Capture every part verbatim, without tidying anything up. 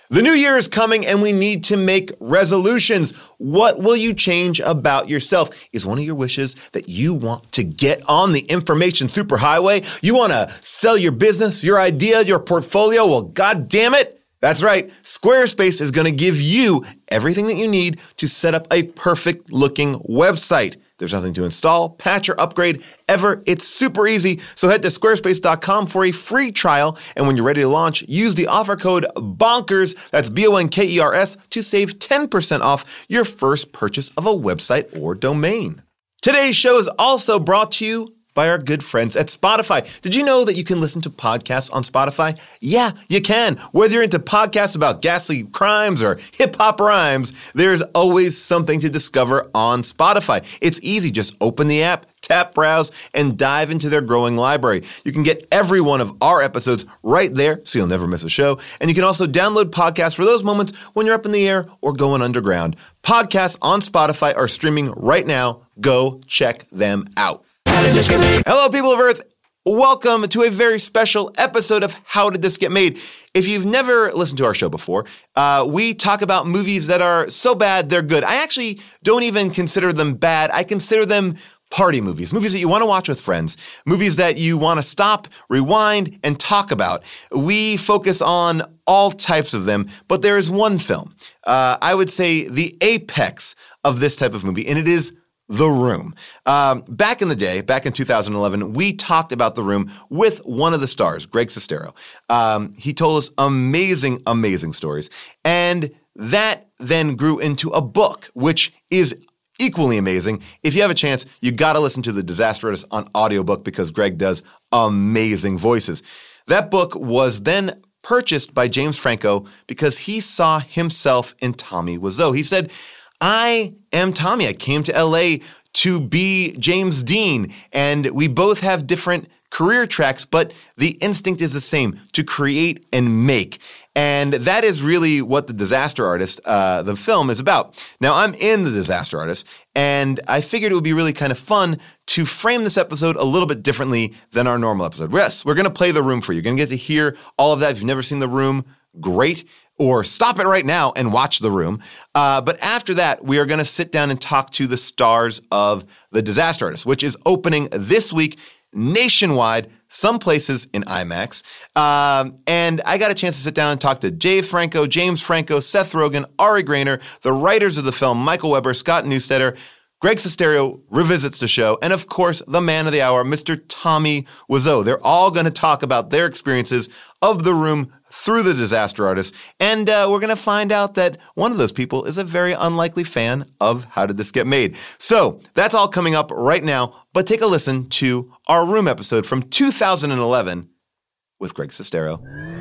The new year is coming and we need to make resolutions. What will you change about yourself? Is one of your wishes that you want to get on the information superhighway? You want to sell your business, your idea, your portfolio? Well, God damn it. That's right. Squarespace is going to give you everything that you need to set up a perfect looking website. There's nothing to install, patch, or upgrade ever. It's super easy. So head to squarespace dot com for a free trial. And when you're ready to launch, use the offer code BONKERS, that's B O N K E R S, to save ten percent off your first purchase of a website or domain. Today's show is also brought to you by our good friends at Spotify. Did you know that you can listen to podcasts on Spotify? Yeah, you can. Whether you're into podcasts about ghastly crimes or hip-hop rhymes, there's always something to discover on Spotify. It's easy. Just open the app, tap browse, and dive into their growing library. You can get every one of our episodes right there, so you'll never miss a show. And you can also download podcasts for those moments when you're up in the air or going underground. Podcasts on Spotify are streaming right now. Go check them out. Hello, people of Earth. Welcome to a very special episode of How Did This Get Made? If you've never listened to our show before, uh, we talk about movies that are so bad they're good. I actually don't even consider them bad. I consider them party movies, movies that you want to watch with friends, movies that you want to stop, rewind, and talk about. We focus on all types of them, but there is one film, uh, I would say the apex of this type of movie, and it is The Room. Um, back in the day, back in two thousand eleven, we talked about The Room with one of the stars, Greg Sestero. Um, he told us amazing, amazing stories. And that then grew into a book, which is equally amazing. If you have a chance, you got to listen to The Disaster Artist on audiobook because Greg does amazing voices. That book was then purchased by James Franco because he saw himself in Tommy Wiseau. He said, I am Tommy. I came to L A to be James Dean, and we both have different career tracks, but the instinct is the same, to create and make. And that is really what The Disaster Artist, uh, the film, is about. Now, I'm in The Disaster Artist, and I figured it would be really kind of fun to frame this episode a little bit differently than our normal episode. Yes, we're going to play The Room for you. You're going to get to hear all of that. If you've never seen The Room, great. Or stop it right now and watch The Room. Uh, but after that, we are going to sit down and talk to the stars of The Disaster Artist, which is opening this week nationwide, some places in IMAX. Um, and I got a chance to sit down and talk to Jay Franco, James Franco, Seth Rogen, Ari Grainer, the writers of the film, Michael Weber, Scott Neustadter. Greg Sestero revisits the show, and of course, the man of the hour, Mister Tommy Wiseau. They're all going to talk about their experiences of The Room through The Disaster Artist, and uh, we're going to find out that one of those people is a very unlikely fan of How Did This Get Made? So that's all coming up right now, but take a listen to our Room episode from two thousand eleven with Greg Sestero.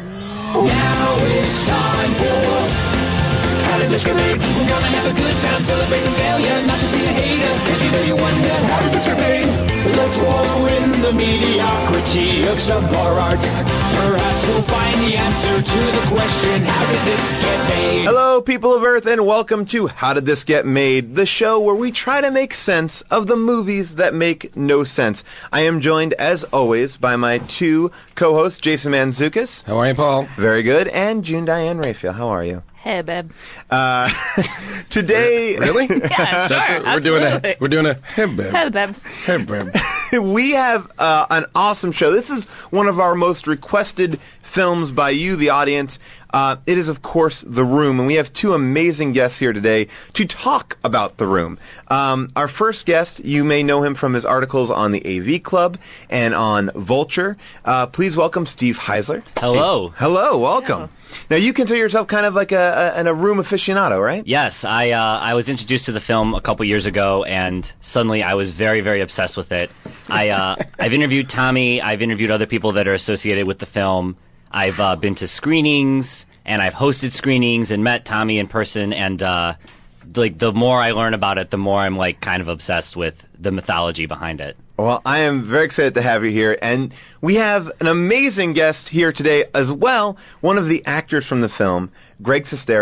Now it's time for How Did This Get Made? We're gonna have a good time, celebrate some failure, not just be a hater, cause you know you wonder, how did this get made? Let's wallow in the mediocrity of subpar art. Perhaps we'll find the answer to the question, how did this get made? Hello, people of Earth, and welcome to How Did This Get Made, the show where we try to make sense of the movies that make no sense. I am joined, as always, by my two co-hosts, Jason Mantzoukas. How are you, Paul? Very good. And June Diane Raphael. How are you? Hey, babe. Uh, today... Really? Yeah, That's sure. it. We're doing a we're doing a hey babe. Hey, babe. Hey babe. We have uh, an awesome show. This is one of our most requested films by you, the audience. Uh, it is, of course, The Room, and we have two amazing guests here today to talk about The Room. Um, our first guest, you may know him from his articles on the A V Club and on Vulture. Uh, please welcome Steve Heisler. Hello. Hey, hello, welcome. Hello. Now, you consider yourself kind of like a, a, a Room aficionado, right? Yes, I uh, I was introduced to the film a couple years ago, and suddenly I was very, very obsessed with it. I, uh, I've interviewed Tommy. I've interviewed other people that are associated with the film. I've uh, been to screenings, and I've hosted screenings and met Tommy in person, and uh, like the more I learn about it, the more I'm like kind of obsessed with the mythology behind it. Well, I am very excited to have you here, and we have an amazing guest here today as well, one of the actors from the film, Greg Sestero,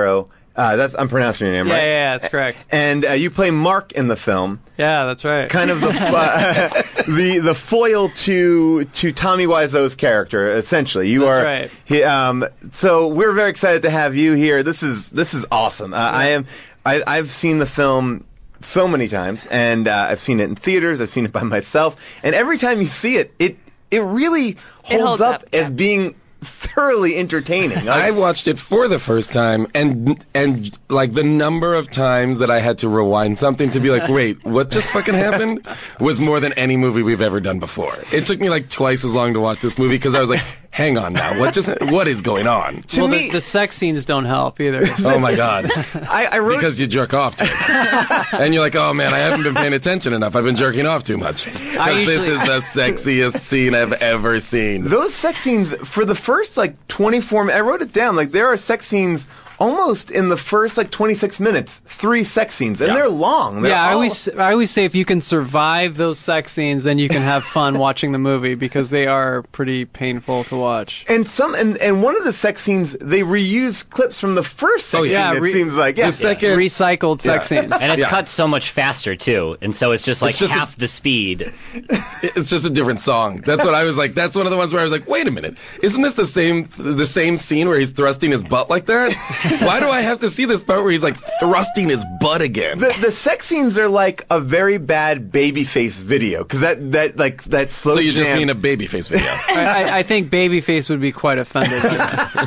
Uh, that's I'm pronouncing your name Yeah, right. yeah, yeah, that's correct. And uh, you play Mark in the film. Yeah, that's right. Kind of the uh, the the foil to to Tommy Wiseau's character. Essentially, you That's are. right. He, um, so we're very excited to have you here. This is this is awesome. Uh, I am. I, I've seen the film so many times, and uh, I've seen it in theaters. I've seen it by myself, and every time you see it, it it really holds, holds up, up, yeah. as being thoroughly entertaining. I watched it for the first time, and and like the number of times that I had to rewind something to be like, wait, what just fucking happened, was more than any movie we've ever done before. It took me like twice as long to watch this movie because I was like, hang on now, what just what is going on? to well, me, the, the sex scenes don't help either. Oh my god! I, I wrote Because you jerk off to it, and you're like, oh man, I haven't been paying attention enough. I've been jerking off too much. I Because this usually- is the sexiest scene I've ever seen. those sex scenes for the first like twenty-four minutes. I wrote it down. Like there are sex scenes almost in the first like twenty-six minutes. Three sex scenes, and Yeah. they're long. They're Yeah, I all- always I always say if you can survive those sex scenes, then you can have fun watching the movie because they are pretty painful to watch. And some and, and one of the sex scenes they reuse clips from the first sex Oh, yeah. scene. It re- seems like yeah. The second- Recycled sex Yeah. scenes. And it's Yeah. cut so much faster too, and so it's just like It's just a- half the speed. It's just a different song. That's what I was like. That's one of the ones where I was like, wait a minute, isn't this the same the same scene where he's thrusting his butt like that? Why do I have to see this part where he's like thrusting his butt again? The, the sex scenes are like a very bad Babyface video because that, that like that slow. So you just jam- mean a babyface video? I, I, I think Babyface would be quite offended by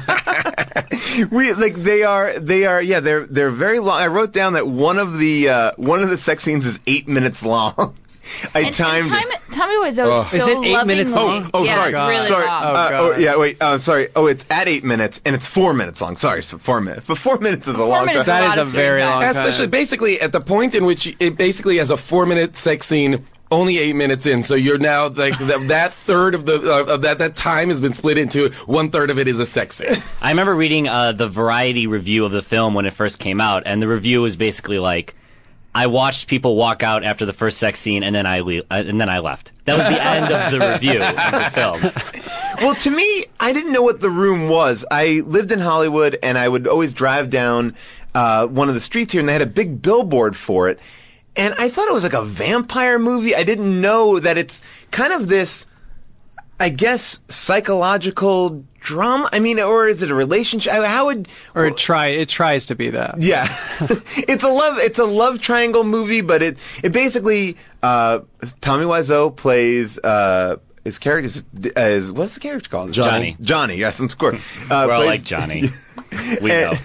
that. we like they are they are yeah they're they're very long. I wrote down that one of the uh, one of the sex scenes is eight minutes long. I And, timed. and it. Tommy, Tommy Wiseau Oh. is so Is it eight lovingly- minutes long? Oh, yeah, sorry. it's really sorry. long. Oh, Uh, God. oh, yeah, wait. Uh, sorry. Oh, it's at eight minutes, and it's four minutes long. Sorry, so four minutes. But four minutes is a long minutes time. That lot is a of screen very time. long time. Especially basically at the point in which it basically has a four minute sex scene. Only eight minutes in, so you're now like th- that third of the uh, of that that time has been split into one third of it is a sex scene. I remember reading uh, the Variety review of the film when it first came out, and the review was basically like, I watched people walk out after the first sex scene, and then I le- uh, and then I left. That was the end of the review of the film. Well, to me, I didn't know what The Room was. I lived in Hollywood, and I would always drive down uh, one of the streets here, and they had a big billboard for it. And I thought it was like a vampire movie. I didn't know that it's kind of this, I guess, psychological drama. I mean, or is it a relationship? How would Or it try it tries to be that. yeah, it's a love. It's a love triangle movie, but it it basically uh, Tommy Wiseau plays uh, his character is, is what's the character called? Johnny. Johnny. Yes, of course. Uh, We're all plays- like Johnny. We know.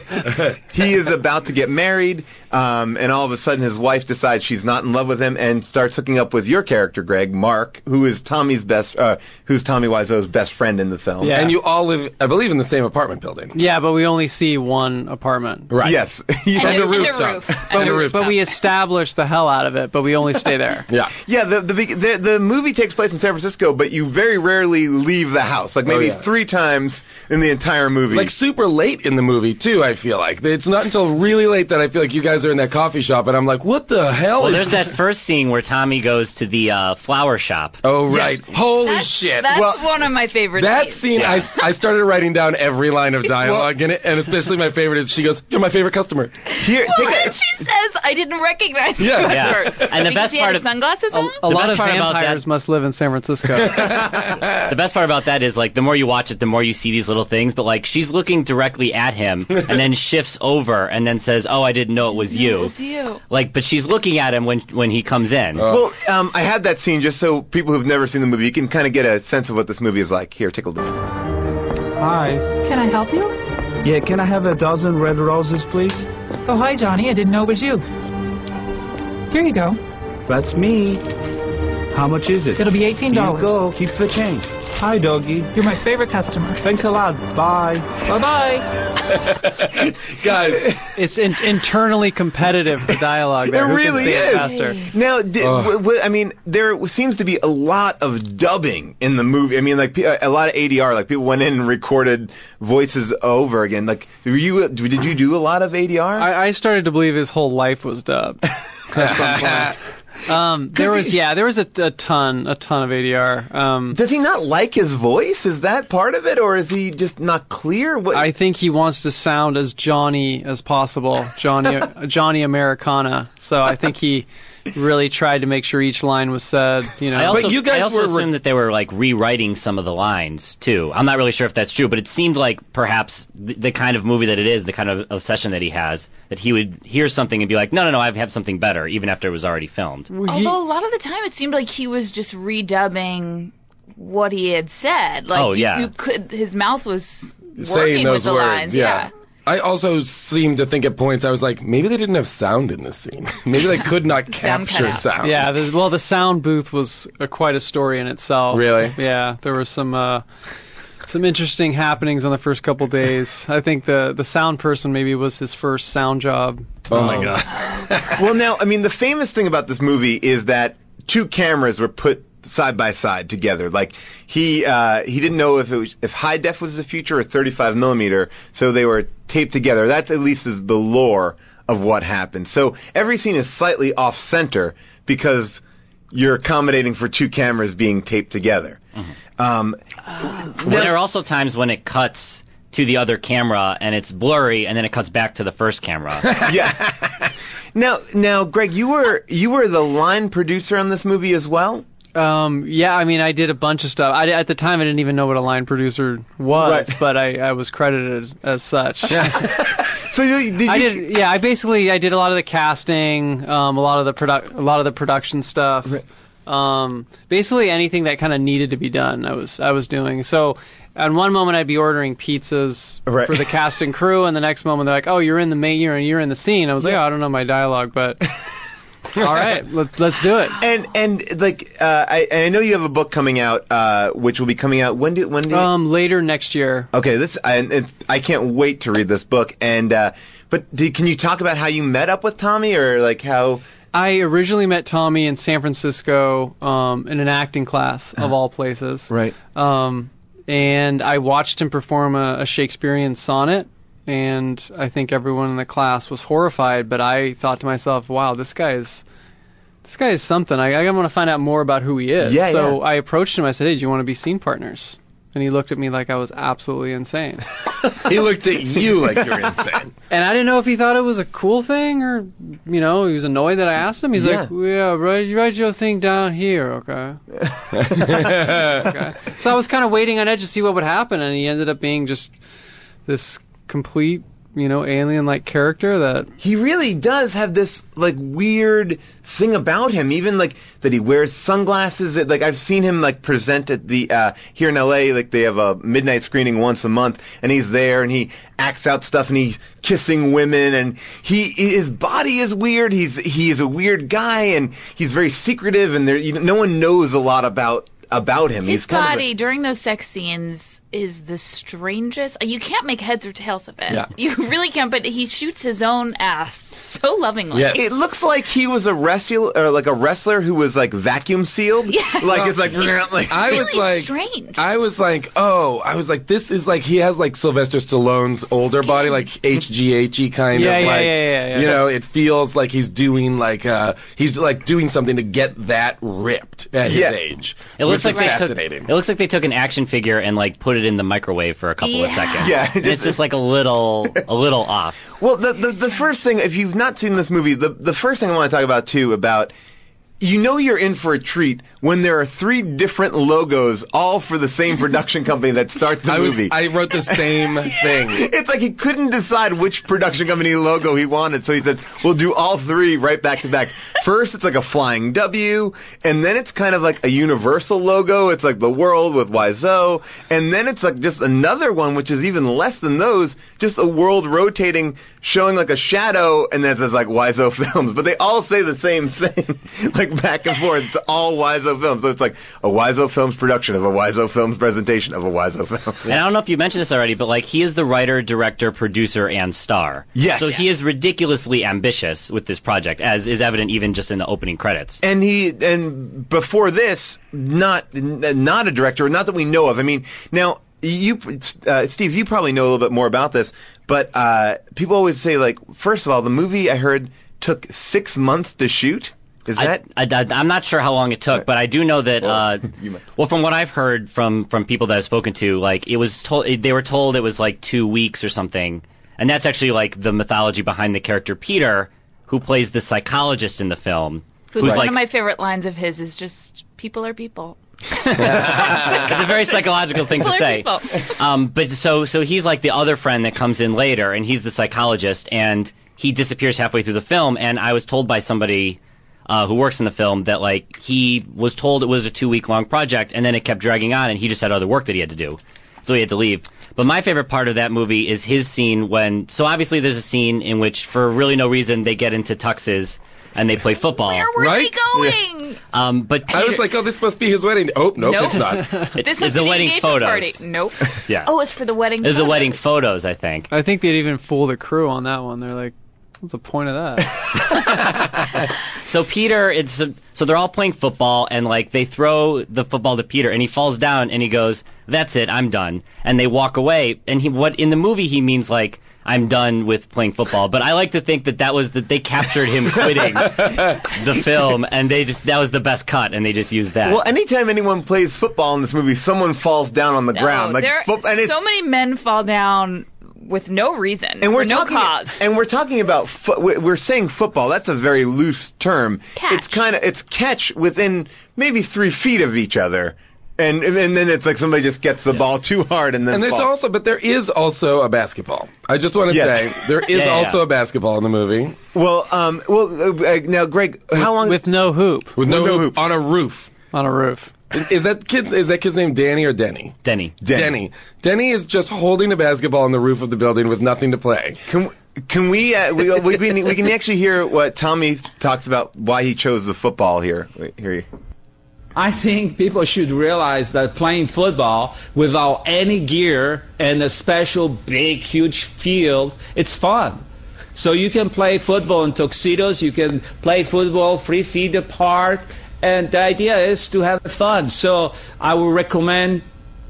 he is about to get married, um, and all of a sudden his wife decides she's not in love with him and starts hooking up with your character, Greg, Mark, who is Tommy's best, uh, who's Tommy Wiseau's best friend in the film. Yeah. And you all live, I believe, in the same apartment building. Yeah, but we only see one apartment. Right. Yes. And, And a, a and a rooftop. roof. And And a a roof. But we establish the hell out of it, but we only stay there. Yeah. Yeah, the, the big- the the movie takes place in San Francisco, but you very rarely leave the house. Like maybe yeah. three times in the entire movie. Like super late in the movie too. I feel like it's not until really late that I feel like you guys are in that coffee shop, and I'm like, what the hell Well, is? there's that first scene where Tommy goes to the uh, flower shop. Oh right. Yes. Holy That's, shit. that's Well, one of my favorite That scenes. scene, I, I started writing down every line of dialogue in it, and especially my favorite is she goes, "You're my favorite customer." here, take What? a, She says, I didn't recognize Yeah. her. Yeah. And the Because best he part had of his sunglasses on? A The lot best of part about vampires that- must live in San Francisco. The best part about that is like the more you watch it, the more you see these little things. But like she's looking directly at him, and then shifts over, and then says, "Oh, I didn't know it was you." It was you. Like, but she's looking at him when when he comes in. well, um, I had that scene just so people who've never seen the movie, you can kind of get a sense of what this movie is like. Here, take a listen. Hi. Can I help you? Yeah, can I have a dozen red roses, please? Oh, hi, Johnny. I didn't know it was you. Here you go. That's me. How much is it? It'll be eighteen dollars. Here you go. Keep the change. Hi, doggy. You're my favorite customer. Thanks a lot. Bye. Bye-bye. Guys, It's in- internally competitive, the dialogue there. It Who really can say it is. faster? Now, di- w- w- I mean, there seems to be a lot of dubbing in the movie. I mean, like pe- a lot of A D R. Like people went in and recorded voices over again. Like, were you? Did you do a lot of A D R? I, I started to believe his whole life was dubbed at some point. Um, there was, yeah, there was a, a ton, a ton of A D R. Um, Does he not like his voice? Is that part of it, or is he just not clear? What? I think he wants to sound as Johnny as possible, Johnny, Johnny Americana. So I think he really tried to make sure each line was said. You know, I also, But you guys I also were- assumed that they were like rewriting some of the lines too. I'm not really sure if that's true, but it seemed like perhaps the, the kind of movie that it is, the kind of obsession that he has, that he would hear something and be like, no, no, no, I have something better, even after it was already filmed. Although a lot of the time it seemed like he was just redubbing what he had said. Like, Oh, you- yeah. you could. His mouth was saying working those with the words. lines. yeah. I also seemed to think at points I was like, maybe they didn't have sound in this scene. Maybe they could not Sound cut capture out. sound. yeah. The, well, the sound booth was a, quite a story in itself. Really? Yeah, there were some uh, some interesting happenings on the first couple days. I think the the sound person maybe was his first sound job. Oh my god. Well, now, I mean, the famous thing about this movie is that two cameras were put side by side together. Like he uh, he didn't know if it was if high def was the future or thirty-five millimeter, so they were taped together. That's at least is the lore of what happened. So every scene is slightly off center because you're accommodating for two cameras being taped together. Um, But there are also times when it cuts to the other camera and it's blurry, and then it cuts back to the first camera. yeah. now, now, Greg, you were you were the line producer on this movie as well. Um, yeah, I mean, I did a bunch of stuff. I, at the time, I didn't even know what a line producer was, Right. but I, I was credited as, as such. So you, did you, I did, yeah. I basically I did a lot of the casting, um, a lot of the produ- a lot of the production stuff. Um, basically anything that kind of needed to be done, I was I was doing. So, at one moment I'd be ordering pizzas Right. for the cast and crew, and the next moment they're like, "Oh, you're in the main, you're you're in the scene." I was like, "Oh, I don't know my dialogue, but all right, let's let's do it." And and like uh, I and I know you have a book coming out, uh, which will be coming out when do when do you, Um, later next year. okay this and it's, I can't wait to read this book. And uh, but do, can you talk about how you met up with Tommy, or like how? I originally met Tommy in San Francisco um, in an acting class of all places. Right. Um, and I watched him perform a, a Shakespearean sonnet, and I think everyone in the class was horrified. But I thought to myself, "Wow, this guy is this guy is something. I, I want to find out more about who he is." Yeah, so yeah. I approached him. I said, "Hey, do you want to be scene partners?" And he looked at me like I was absolutely insane. He looked at you like you're insane. And I didn't know if he thought it was a cool thing or, you know, he was annoyed that I asked him. He's Yeah. like, yeah, write, write your thing down here, okay? okay. So I was kind of waiting on edge to see what would happen, and he ended up being just this complete, you know, alien-like character that... He really does have this like weird thing about him, even like that he wears sunglasses. That, like I've seen him like present at the uh, here in L A. Like they have a midnight screening once a month, and he's there and he acts out stuff and he's kissing women, and he his body is weird. He's he is a weird guy, and he's very secretive, and there you know, no one knows a lot about about him. His he's kind body of during those sex scenes is the strangest. You can't make heads or tails of it. Yeah. You really can't. But he shoots his own ass so lovingly. Yes. a, it looks like he was a wrestler, or like a wrestler who was like vacuum sealed. Yeah. Like it's like like I was really like, strange. I was like, oh, I was like, this is like he has like Sylvester Stallone's older Skin. body, like H G H E kind Yeah, of yeah, like, yeah, yeah, yeah. you know, it feels like he's doing like uh he's like doing something to get that ripped at his Yeah. age. It looks which like is they took, fascinating. it looks like they took an action figure and like put it in the microwave for a couple of Yeah. seconds. Yeah, And just- it's just like a little a little off. Well, the, the the first thing, if you've not seen this movie, the the first thing I want to talk about too about, you know, you're in for a treat when there are three different logos, all for the same production company that start the I was movie. I wrote the same thing. It's like he couldn't decide which production company logo he wanted, so he said, "We'll do all three right back to back." First, it's like a flying W, and then it's kind of like a Universal logo. It's like the world with Wiseau, and then it's like just another one, which is even less than those, just a world rotating, showing like a shadow, and then it says like Wiseau Films. But they all say the same thing, like back and forth. It's all Wiseau Films, so it's like a Wiseau Films production of a Wiseau Films presentation of a Wiseau Film. And I don't know if you mentioned this already, but like he is the writer, director, producer, and star. Yes. So he is ridiculously ambitious with this project, as is evident even just in the opening credits. And he and before this, not n- not a director, not that we know of. I mean, now you, uh, Steve, you probably know a little bit more about this, but uh, people always say like, first of all, the movie I heard took six months to shoot. Is I, that? I, I, I'm not sure how long it took, but I do know that. Uh, you might- well, from what I've heard from from people that I've spoken to, like it was told they were told it was like two weeks or something, and that's actually like the mythology behind the character Peter, who plays the psychologist in the film. Who's Who's one like of my favorite lines of his is just "people are people." it's a very psychological thing to People say. are people. Um, but so so he's like the other friend that comes in later, and he's the psychologist, and he disappears halfway through the film. And I was told by somebody uh, who works in the film that like he was told it was a two week long project, and then it kept dragging on, and he just had other work that he had to do, so he had to leave. But my favorite part of that movie is his scene when. So obviously there's a scene in which, for really no reason, they get into tuxes and they play football. Where were Right? they going? Um, but Peter, I was like, oh, this must be his wedding. Oh, nope, Nope. it's not. it- This it's was the the wedding engagement photos. party. Nope. Yeah. Oh, it's for the wedding. It was the wedding photos. photos, I think. I think they'd even fool the crew on that one. They're like, what's the point of that? So Peter, it's so they're all playing football, and like they throw the football to Peter, and he falls down, and he goes, "That's it, I'm done." And they walk away, and he what in the movie he means like, "I'm done with playing football." But I like to think that that was that they captured him quitting the film, and they just that was the best cut, and they just used that. Well, anytime anyone plays football in this movie, someone falls down on the No, ground. Like there, foot- and it's, so many men fall down with no reason, and we're for no talking, cause. and we're talking about fo- we- we're saying football. That's a very loose term. Catch. It's kind of it's catch within maybe three feet of each other, and and then it's like somebody just gets the ball too hard and then. And there's falls. also, but there is also a basketball. I just want to Yes. say there is Yeah, yeah. also a basketball in the movie well, um, well, uh, now, Greg, how long? With no hoop with no, With no hoop hoop. on a roof. on a roof. Is, is that kid? Is that kid's name Danny or Denny? Denny. Denny. Denny. Denny is just holding a basketball on the roof of the building with nothing to play. Can can we uh, we, we we can we can actually hear what Tommy talks about why he chose the football here. Wait, here you. I think people should realize that playing football without any gear and a special big, huge field, it's fun. So you can play football in tuxedos, you can play football three feet apart, and the idea is to have fun. So I would recommend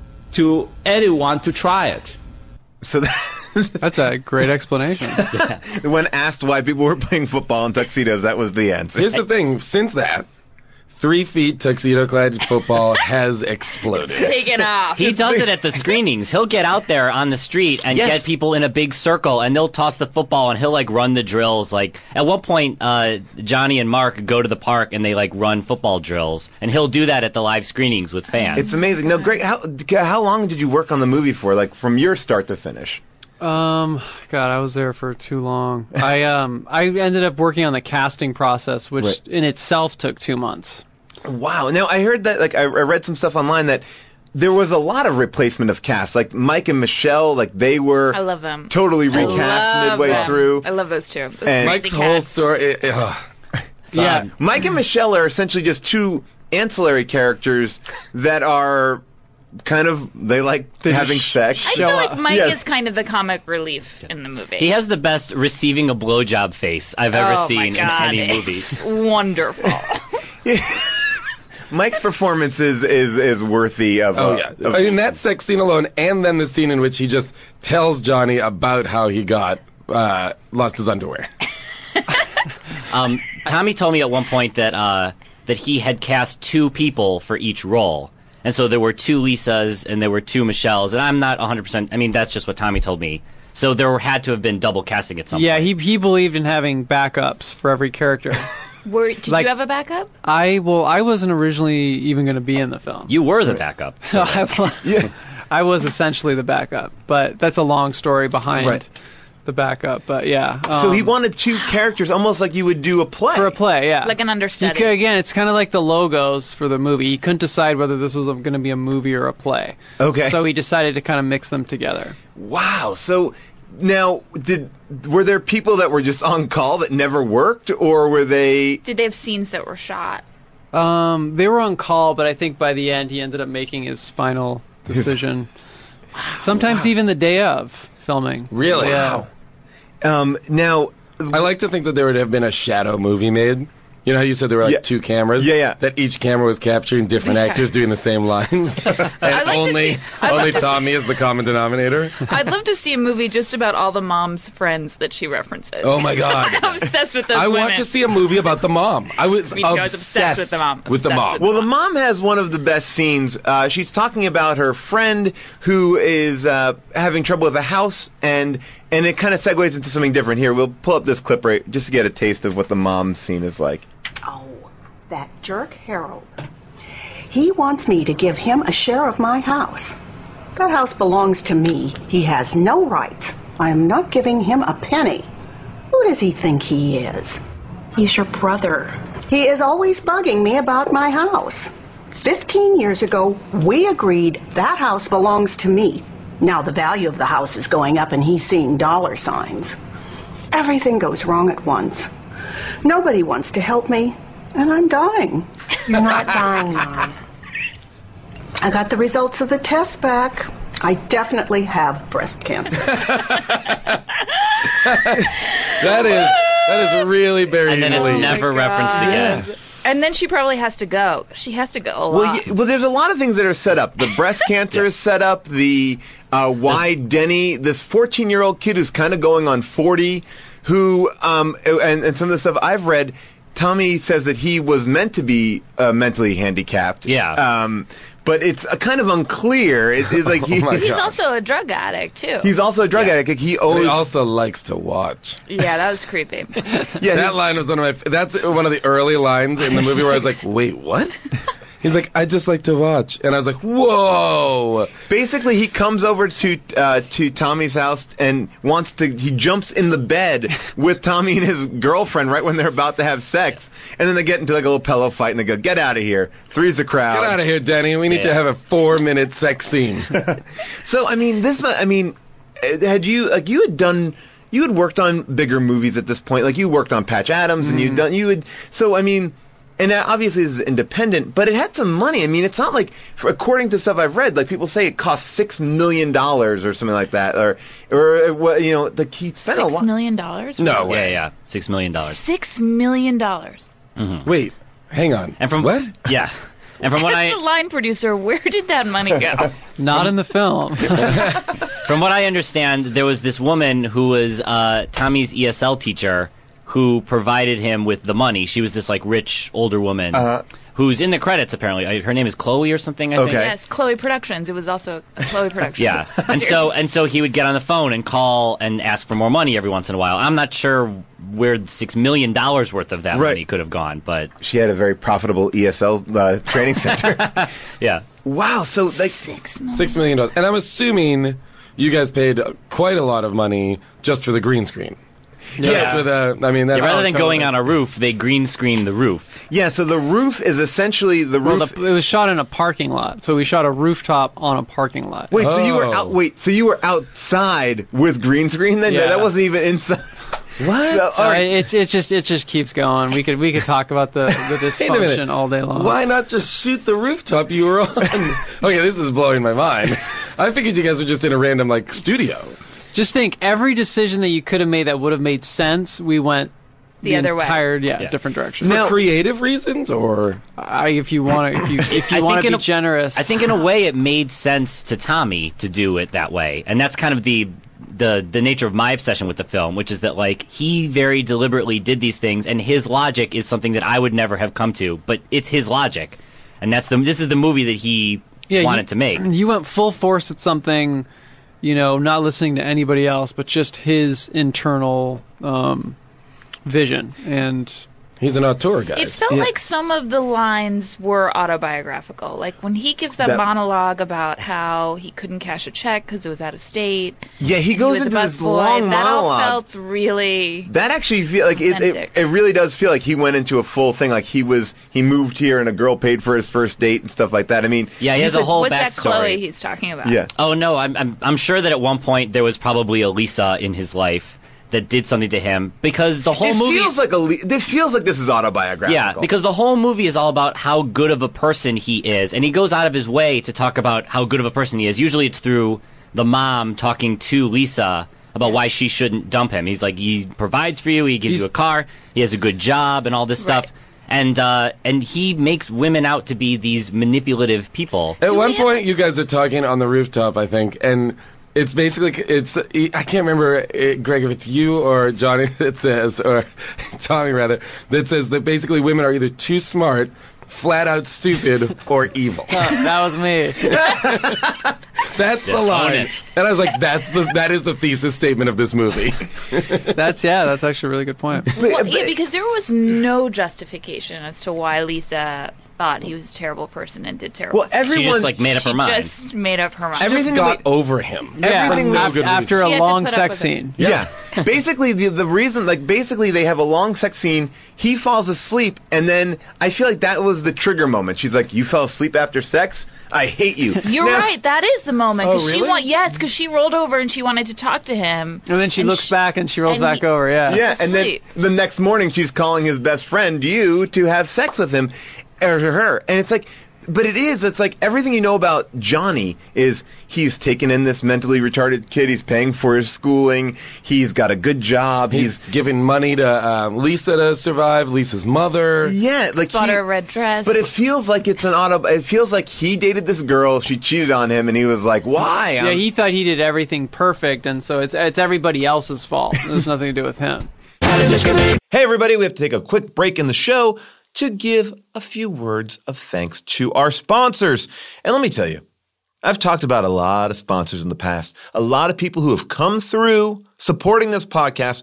to anyone to try it. So that, That's a great explanation. when asked why people were playing football in tuxedos, that was the answer. Here's the thing: since that, three feet tuxedo-clad football has exploded. Take it off. He does it at the screenings. He'll get out there on the street and Yes. get people in a big circle, and they'll toss the football, and he'll like run the drills. Like at one point, uh, Johnny and Mark go to the park and they like run football drills, and he'll do that at the live screenings with fans. It's amazing. No, Greg, how how long did you work on the movie for? Like from your start to finish? Um, God, I was there for too long. I um, I ended up working on the casting process, which Right. in itself took two months. Wow. Now I heard that. Like I, I read some stuff online that there was a lot of replacement of cast. Like Mike and Michelle, like they were. I love them. Totally I recast love midway them. through. I love those two. Those And- crazy Mike's whole cats. story. Ugh. Yeah, Mike and Michelle are essentially just two ancillary characters that are kind of they like They having just sex. I Show feel like up. Mike Yes. is kind of the comic relief in the movie. He has the best receiving a blowjob face I've ever oh seen my God, in any movie. It's wonderful. Mike's performance is is, is worthy of. Oh uh, yeah, of- I mean that sex scene alone, and then the scene in which he just tells Johnny about how he got uh, lost his underwear. Um, Tommy told me at one point that uh, that he had cast two people for each role, and so there were two Lisas and there were two Michelles, and I'm not one hundred percent. I mean, that's just what Tommy told me. So there had to have been double casting at some yeah. point. He he believed in having backups for every character. Were, did Like- you have a backup? I well, I wasn't originally even going to be in the film. You were the backup. So I, wa- I was essentially the backup, but that's a long story behind Right. the backup. But yeah, so um, he wanted two characters, almost like you would do a play. for a play, yeah, Like an You understudy. could- again, it's kind of like the logos for the movie. He couldn't decide whether this was going to be a movie or a play. Okay. So he decided to kind of mix them together. Wow. So now, did were there people that were just on call that never worked, or were they? Did they have scenes that were shot? Um, they were on call, but I think by the end he ended up making his final decision. Sometimes even the day of filming. Really? Yeah. Um, now, I like to think that there would have been a shadow movie made. You know how you said there were like Yeah. two cameras? Yeah, yeah. That each camera was capturing different Yeah. actors doing the same lines. and like to only see- I'd only like to Tommy is the common denominator. I'd love to see a movie just about all the mom's friends that she references. Oh my God. I'm obsessed with those I women. want to see a movie about the mom. I was, Me too, I obsessed, was obsessed with the mom. With the Obsessed mom. with Well, the mom has one of the best scenes. Uh, she's talking about her friend who is uh, having trouble with a house, and and it kind of segues into something different here. We'll pull up this clip right just to get a taste of what the mom scene is like. Oh, that jerk Harold. He wants me to give him a share of my house. That house belongs to me. He has no rights. I am not giving him a penny. Who does he think he is? He's your brother. He is always bugging me about my house. Fifteen years ago, we agreed that house belongs to me. Now the value of the house is going up and he's seeing dollar signs. Everything goes wrong at once. Nobody wants to help me, and I'm dying. You're not dying, Mom. I got the results of the test back. I definitely have breast cancer. That is that is really buried And then in it's the lead. never referenced again. And then she probably has to go. She has to go a lot. Well, y- well, there's a lot of things that are set up. The breast cancer is set up. The uh, why Denny, this fourteen-year-old kid who's kind of going on forty, who um, and, and some of the stuff I've read. Tommy says that he was meant to be uh, mentally handicapped. Yeah. Um, but it's uh, kind of unclear. It, it's like he, Oh my He's God. also a drug addict, too. he's also a drug addict. Like he But owes. he also likes to watch. yeah, that was creepy. yeah, That he's- line was one of my. That's one of the early lines in the movie where I was like, "Wait, what?" He's like, "I just like to watch," and I was like, "Whoa!" Basically, he comes over to uh, to Tommy's house and wants to. He jumps in the bed with Tommy and his girlfriend right when they're about to have sex, and then they get into like a little pillow fight, and they go, "Get out of here!" Three's a crowd. Get out of here, Denny. We need to Yeah. have a four-minute sex scene. So I mean, this. mu- I mean, uh, had you like you had done. You had worked on bigger movies at this point. Like you worked on Patch Adams, and you'd done. You would. So I mean. And uh, obviously this is independent, but it had some money. I mean, it's not like, for, according to stuff I've read, like people say it cost six million dollars or something like that, or or uh, what you know, like he spent a Six lot. million dollars? No Yeah, way. yeah, six million dollars. Six million dollars. Wait, hang on. And from what? Yeah, and from what As I the line producer, where did that money go? Not in the film. from what I understand, there was this woman who was uh, Tommy's E S L teacher who provided him with the money. She was this like rich older woman Uh-huh. who's in the credits apparently. Uh, Her name is Chloe or something. I think. Okay. Yes, Chloe Productions. It was also a Chloe Production. Yeah, and so and so he would get on the phone and call and ask for more money every once in a while. I'm not sure where the six million dollars worth of that Right. money could have gone, but She had a very profitable E S L uh, training center. yeah. Wow. So like, Six million. Six million dollars. And I'm assuming you guys paid quite a lot of money just for the green screen. yeah. For the, I mean, that Yeah, rather than oh, going totally. on a roof, they green screen the roof. Yeah. So the roof is essentially the Well, roof. the, it was shot in a parking lot, so we shot a rooftop on a parking lot. Wait. So you were Oh. out. Wait. So you were outside with green screen then? Yeah. That wasn't even inside. What? So, all So right. it's it just it just keeps going. We could we could talk about the, the Wait a minute. dysfunction all day long. Why not just shoot the rooftop you were on? Okay, this is blowing my mind. I figured you guys were just in a random like studio. Just think, every decision that you could have made that would have made sense, we went The other way. entire, yeah, Yeah. different direction. For Now- creative reasons, or I, if you want to, if you if I you want think to in be a- generous, I think in a way it made sense to Tommy to do it that way, and that's kind of the the the nature of my obsession with the film, which is that like he very deliberately did these things, and his logic is something that I would never have come to, but it's his logic, and that's the this is the movie that he yeah, wanted you, to make. You went full force at something, you know, not listening to anybody else, but just his internal um, vision. And he's an auteur guy. It felt like some of the lines were autobiographical. Like when he gives that, That- monologue about how he couldn't cash a check because it was out of state. Yeah, he and goes was a into this busboy, long that all monologue. felt really. That actually feel like it, it. Authentic. It really does feel like he went into a full thing. Like he was, he moved here, and a girl paid for his first date and stuff like that. I mean, Yeah, he you has a said- whole Was that backstory. Chloe he's talking about? Yeah, Oh no, I'm, I'm I'm sure that at one point there was probably a Lisa in his life that did something to him because the whole it movie feels like a. le- It feels like this is autobiographical. Yeah, because the whole movie is all about how good of a person he is, and he goes out of his way to talk about how good of a person he is. Usually it's through the mom talking to Lisa about why she shouldn't dump him. He's like, he provides for you, he gives He's- you a car, he has a good job, and all this stuff. Right. And uh, and he makes women out to be these manipulative people. At one point, you guys are talking on the rooftop, I think, and it's basically, it's I can't remember, Greg, if it's you or Johnny that says, or Tommy rather, that says that basically women are either too smart, flat out stupid, or evil. Oh, that was me. That's the Yeah, line. own it. And I was like, that's the that is the thesis statement of this movie. That's yeah, that's actually a really good point. Well, yeah, because there was no justification as to why Lisa thought he was a terrible person and did terrible Well, things. everyone- She just like made up her She mind. just made up her mind. Everything Just that got over him. Yeah, Everything no af- good after reason. a She had to long put up sex with it. scene. Yeah. Basically, the the reason, like, basically they have a long sex scene. He falls asleep, and then I feel like that was the trigger moment. She's like, "You fell asleep after sex? I hate you." You're Now- right. That is the moment. Oh, Cause she really? want yes, because she rolled over and she wanted to talk to him. And then she And looks she- back and she rolls and back he- over. Yeah. Yeah, and then asleep. the next morning she's calling his best friend, you, to have sex with him, or to her. And it's like, but it is, it's like everything you know about Johnny is he's taken in this mentally retarded kid, he's paying for his schooling, he's got a good job, He's he's, giving money to um, Lisa to survive, Lisa's mother. yeah, like Bought he, her a red dress. but it feels like it's an auto, it feels like he dated this girl, she cheated on him, and he was like, why? Yeah, I'm- he thought he did everything perfect, and so it's it's everybody else's fault. There's nothing to do with him. Hey, everybody, we have to take a quick break in the show to give a few words of thanks to our sponsors. And let me tell you, I've talked about a lot of sponsors in the past, a lot of people who have come through supporting this podcast,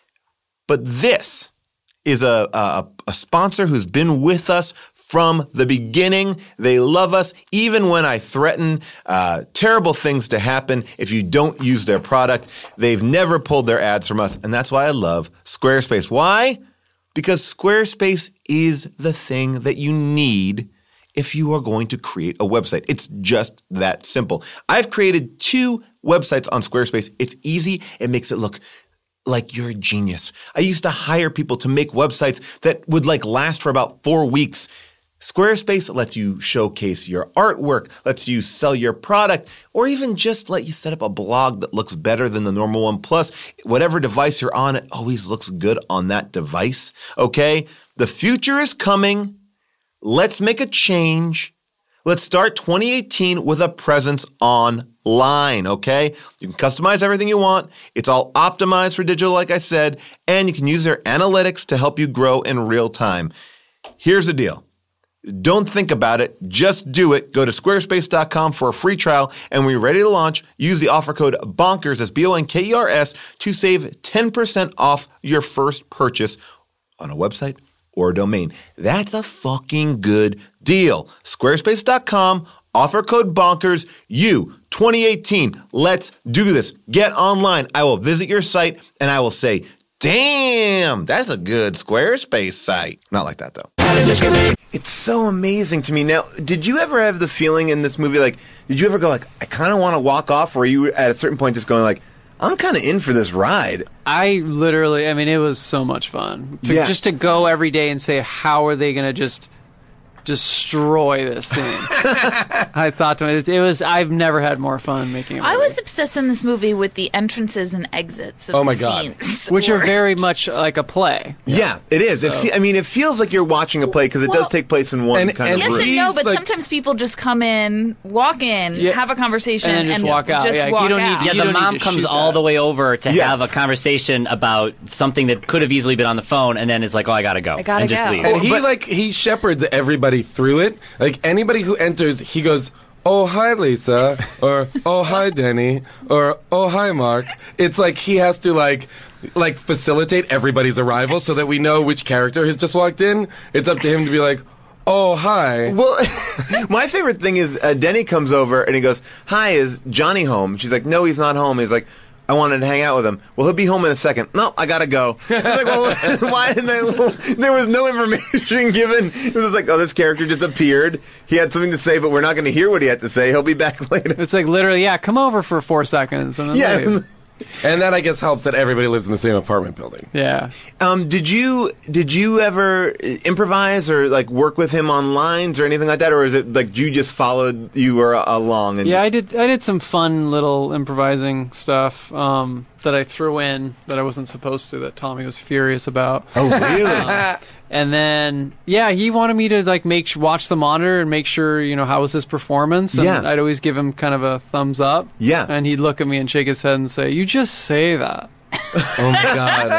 but this is a, a, a sponsor who's been with us from the beginning. They love us, even when I threaten uh, terrible things to happen if you don't use their product. They've never pulled their ads from us, and that's why I love Squarespace. Why? Because Squarespace is the thing that you need if you are going to create a website. It's just that simple. I've created two websites on Squarespace. It's easy. It makes it look like you're a genius. I used to hire people to make websites that would like last for about four weeks. Squarespace lets you showcase your artwork, lets you sell your product, or even just let you set up a blog that looks better than the normal one. Plus, whatever device you're on, it always looks good on that device, okay? The future is coming. Let's make a change. Let's start twenty eighteen with a presence online, okay? You can customize everything you want. It's all optimized for digital, like I said, and you can use their analytics to help you grow in real time. Here's the deal. Don't think about it. Just do it. Go to squarespace dot com for a free trial, and when you're ready to launch, use the offer code BONKERS, that's B O N K E R S, to save ten percent off your first purchase on a website or a domain. That's a fucking good deal. squarespace dot com, offer code BONKERS, you, twenty eighteen. Let's do this. Get online. I will visit your site, and I will say, damn, that's a good Squarespace site. Not like that, though. It's so amazing to me. Now, did you ever have the feeling in this movie, like, did you ever go, like, I kind of want to walk off, or you were at a certain point just going, like, I'm kind of in for this ride? I literally, I mean, it was so much fun. To, Yeah. Just to go every day and say, how are they going to just destroy this thing? I thought to myself, it was, I've never had more fun making a movie. I was obsessed in this movie with the entrances and exits of Oh my the God. scenes. Which are Where- very much like a play. Yeah, it is. It fe- I mean, it feels like you're watching a play because it Well- does take place in one And- kind and of Yes room. and no, He's but like- sometimes people just come in, walk in, Yeah. have a conversation, And then just walk out. Just Yeah, you walk don't need out. to- Yeah, You the don't need mom to comes shoot all that. the way over to Yeah. have a conversation about something that could have easily been on the phone, and then it's like, oh, I gotta go. I gotta and just go. leave. And he but- like he shepherds everybody through it. Like anybody who enters, he goes, "Oh hi Lisa," or "Oh hi Denny," or "Oh hi Mark." It's like he has to like like facilitate everybody's arrival so that we know which character has just walked in. It's up to him to be like, "Oh hi." Well, my favorite thing is uh, Denny comes over and he goes, "Hi, is Johnny home?" She's like, "No, he's not home." He's like, "I wanted to hang out with him." "Well, he'll be home in a second." "No, I gotta go." I was like, well, why didn't they? Well, there was no information given. It was just like, oh, this character just appeared. He had something to say, but we're not going to hear what he had to say. He'll be back later. It's like literally, yeah, come over for four seconds and then Yeah. leave. And that I guess helps that everybody lives in the same apartment building. Yeah. Um, did you did you ever improvise or like work with him on lines or anything like that, or is it like you just followed you were along? And Yeah, just- I did. I did some fun little improvising stuff. Um, that I threw in that I wasn't supposed to, that Tommy was furious about. Oh, really? Um, and then, yeah, he wanted me to like make watch the monitor and make sure, you know, how was his performance. And Yeah. I'd always give him kind of a thumbs up. Yeah. And he'd look at me and shake his head and say, "You just say that." Oh my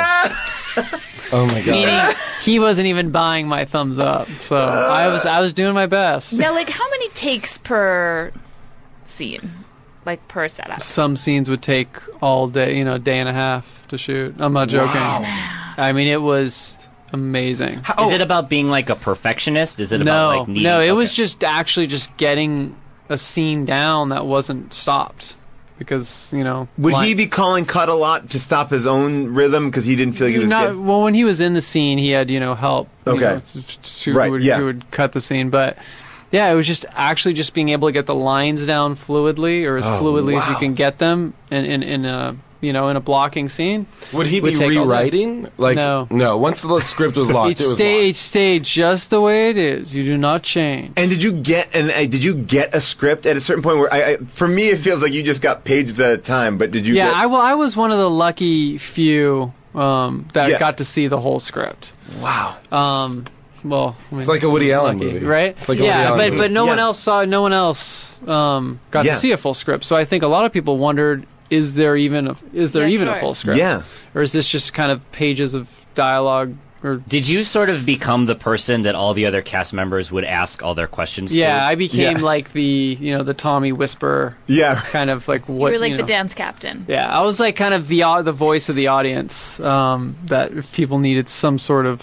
god. Oh my god. Meaning he wasn't even buying my thumbs up. So I was I was doing my best. Now, like, how many takes per scene? Like, per setup? Some scenes would take all day, you know, a day and a half to shoot. I'm not joking. I mean, it was amazing. Is it about being like a perfectionist? Is it no, about like needing, no, it okay. was just actually just getting a scene down that wasn't stopped because, you know. Would line- he be calling cut a lot to stop his own rhythm because he didn't feel like he was Not, getting... well, when he was in the scene, he had, you know, help. you Okay. know, to, to, Right, who would, yeah. who would cut the scene. But, yeah, it was just actually just being able to get the lines down fluidly or as Oh, fluidly as you wow. can get them in, in, in a, you know, in a blocking scene. Would he Would be take all day. rewriting? Like No. no. Once the script was locked, It it was stayed, locked. stayed just the way it is. You do not change. And did you get an? Uh, did you get a script at a certain point where I, I? For me, it feels like you just got pages at a time. But did you? Yeah, get, I, well, I was one of the lucky few um, that Yeah. got to see the whole script. Wow. Um, well, I mean, It's like a Woody Allen lucky, movie, right? It's like a Woody yeah, Allen but movie. but no one Yeah. else saw. No one else um, got Yeah. to see a full script. So I think a lot of people wondered: Is there even a, is there Yeah, even a sure. full script? Yeah. Or is this just kind of pages of dialogue? Or Did you sort of become the person that all the other cast members would ask all their questions to? yeah, I became Yeah. like the you know the Tommy Whisperer. Yeah. Kind of like You what were like you the know. dance captain. Yeah, I was like kind of the au- the voice of the audience. Um, that if people needed some sort of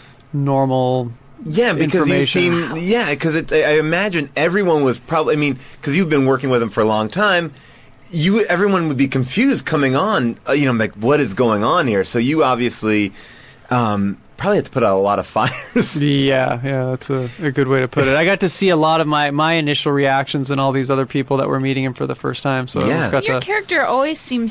normal. Yeah, because you Information. seem. Yeah, because I I imagine everyone was probably. I mean, because you've been working with him for a long time. You, everyone would be confused coming on. Uh, you know, like what is going on here? So you obviously um, probably had to put out a lot of fires. Yeah, yeah, that's a, a good way to put it. I got to see a lot of my, my initial reactions and all these other people that were meeting him for the first time. So I Yeah. just got Your to. character always seems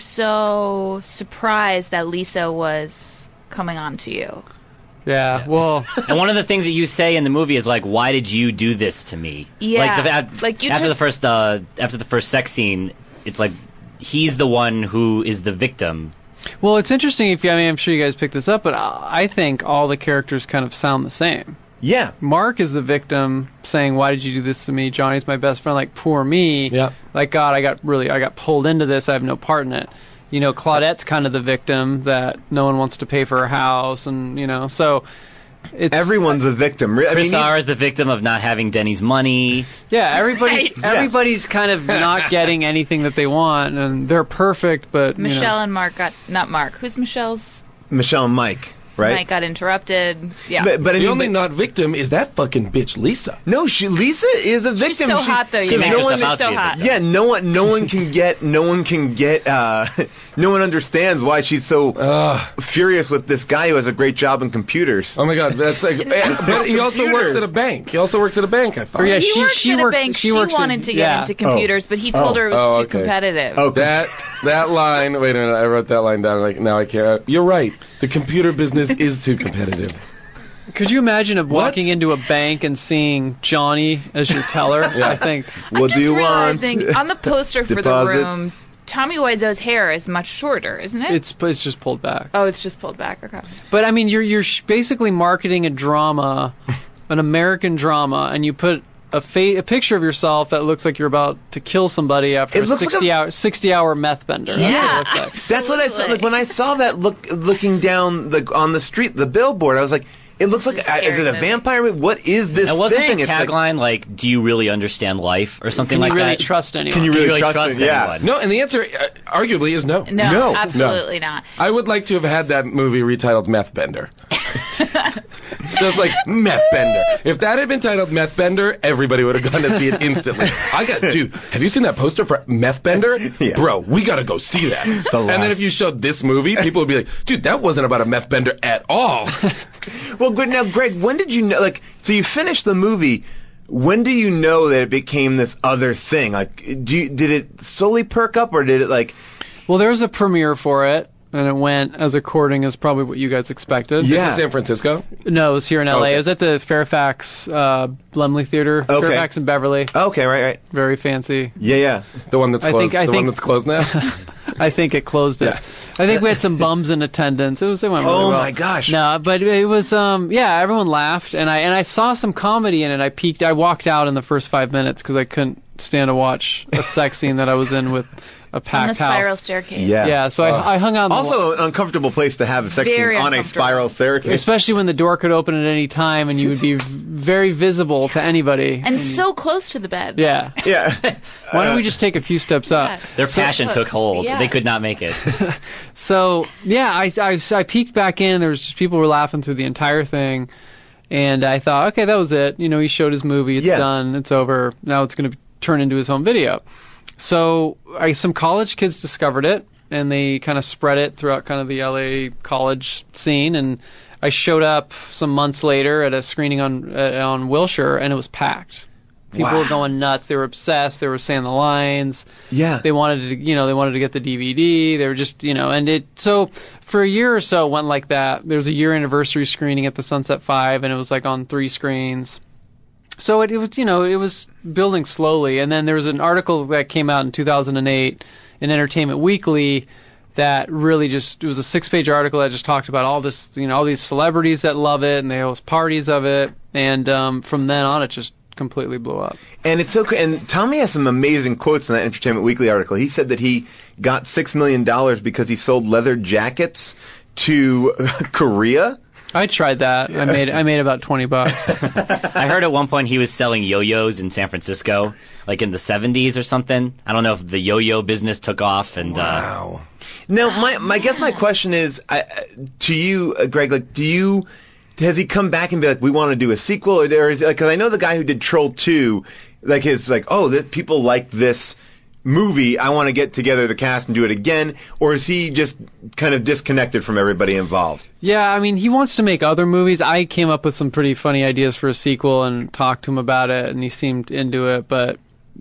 so surprised that Lisa was coming on to you. Yeah, well, And one of the things that you say in the movie is like, "Why did you do this to me?" Yeah, Like, the, at- like you after took- the first uh, after the first sex scene, it's like he's the one who is the victim. well, it's interesting. If you, I mean, I'm sure you guys picked this up, but I I think all the characters kind of sound the same. Yeah. Mark is the victim, saying, "Why did you do this to me?" Johnny's my best friend, like poor me. Yeah. Like God, I got really, I got pulled into this. I have no part in it. You know, Claudette's kind of the victim that no one wants to pay for her house, and you know, so it's Everyone's a victim. Re- I Chris mean, R is the victim of not having Denny's money. Yeah, everybody's Right. everybody's kind of not getting anything that they want, and they're perfect, but you know. Michelle and Mark got not Mark. Who's Michelle's? Michelle and Mike, right? Mike got interrupted. Yeah. But, but I The mean, only but- not victim is that fucking bitch Lisa. no, she Lisa is a victim. She's so She- hot though. she's You makes know, no herself one, out so to be a hot. victim. Yeah, no one, no one can get, no one can get, uh, no one understands why she's so furious with this guy who has a great job in computers. Oh my god, that's like. But he also works at a bank. He also works at a bank. I thought. Or yeah, He she works she at works. a bank. She, She, works in- wanted to get yeah. into computers, but he told her it was Oh, too okay. competitive. Oh, That that line. Wait a minute. I wrote that line down. Like now I can't. You're right. The computer business is too competitive. Could you imagine of What? walking into a bank and seeing Johnny as your teller? I think. I'm What just do you want? realizing on the poster for the Deposit. room, Tommy Wiseau's hair is much shorter, isn't it? It's it's just pulled back. oh, it's just pulled back. Okay. But I mean, you're you're sh- basically marketing a drama, an American drama, and you put a fa- a picture of yourself that looks like you're about to kill somebody after It a looks like sixty a- hour sixty hour meth bender. That's what Yeah. it looks like. That's what I saw. Like when I saw that look looking down the on the street, the billboard, I was like, it looks like It's a uh, is scary it a movie. vampire movie? What is this And wasn't thing? the It's like, tagline like, "Do you really understand life?" or something Can like you really that? trust anyone? can you Do really, you really trust, trust it? Yeah. anyone? No, and the answer, uh, arguably, is no. No, No. absolutely not. I would like to have had that movie retitled Meth Bender. Just like Meth Bender. If that had been titled Meth Bender, everybody would have gone to see it instantly. I got, dude, have you seen that poster for Meth Bender? Yeah. Bro, we gotta go see that. The And then last- if you showed this movie, people would be like, dude, that wasn't about a meth bender at all. Well, good. Now, Greg, when did you know? Like, so you finished the movie. When do you know that it became this other thing? Like, do you, did it slowly perk up, or did it like? Well, there was a premiere for it, and it went as according as probably what you guys expected. Yeah. This is San Francisco? No, it was here in L A. Okay. It was at the Fairfax uh, Lemley Theater. Okay. Fairfax and Beverly. Okay, right, right. Very fancy. Yeah, yeah. The one that's I closed. think- I the one think- that's closed now? I think it closed it. Yeah. I think we had some bums in attendance. It was it went really Oh well. my gosh. No, but it was um yeah, everyone laughed, and I and I saw some comedy in it. I peeked. I walked out in the first five minutes because I couldn't stand to watch a sex scene that I was in with a packed On a spiral house. staircase. Yeah. Yeah, so I, I hung out. In the Also, an uncomfortable place to have a sex Very scene on a uncomfortable. spiral staircase. especially when the door could open at any time, and you would be v- very visible to anybody. And so close to the bed. Yeah. Yeah. Why don't we just take a few steps up? Yeah. Their So passion close. took hold. Yeah. They could not make it. So yeah, I, I, I peeked back in. There was just people were laughing through the entire thing, and I thought, okay, that was it. You know, he showed his movie. It's Yeah. done. It's over. Now it's going to turn into his home video. So I, some college kids discovered it, and they kind of spread it throughout kind of the L A college scene. And I showed up some months later at a screening on uh, on Wilshire, and it was packed. People Wow. were going nuts. They were obsessed. They were saying the lines. Yeah. They wanted to, you know, they wanted to get the D V D. They were just, you know, and it, so for a year or so it went like that. There was a year anniversary screening at the Sunset Five, and it was like on three screens. So it, it was, you know, it was building slowly. And then there was an article that came out in two thousand eight in Entertainment Weekly that really just, it was a six-page article that just talked about all this, you know, all these celebrities that love it, and they host parties of it. And um, from then on, it just completely blew up. And it's so cra- and Tommy has some amazing quotes in that Entertainment Weekly article. He said that he got six million dollars because he sold leather jackets to Korea. I tried that. I made I made about twenty bucks. I heard at one point he was selling yo-yos in San Francisco, like in the seventies or something. I don't know if the yo-yo business took off. And Wow. Now, my, my I guess my question is I, uh, to you, uh, Greg. Like, do you has he come back and be like, we want to do a sequel, or there is like, because I know the guy who did Troll two, like his like, oh, that people like this movie. I want to get together the cast and do it again, or is he just kind of disconnected from everybody involved? Yeah, I mean, he wants to make other movies. I came up with some pretty funny ideas for a sequel and talked to him about it, and he seemed into it, but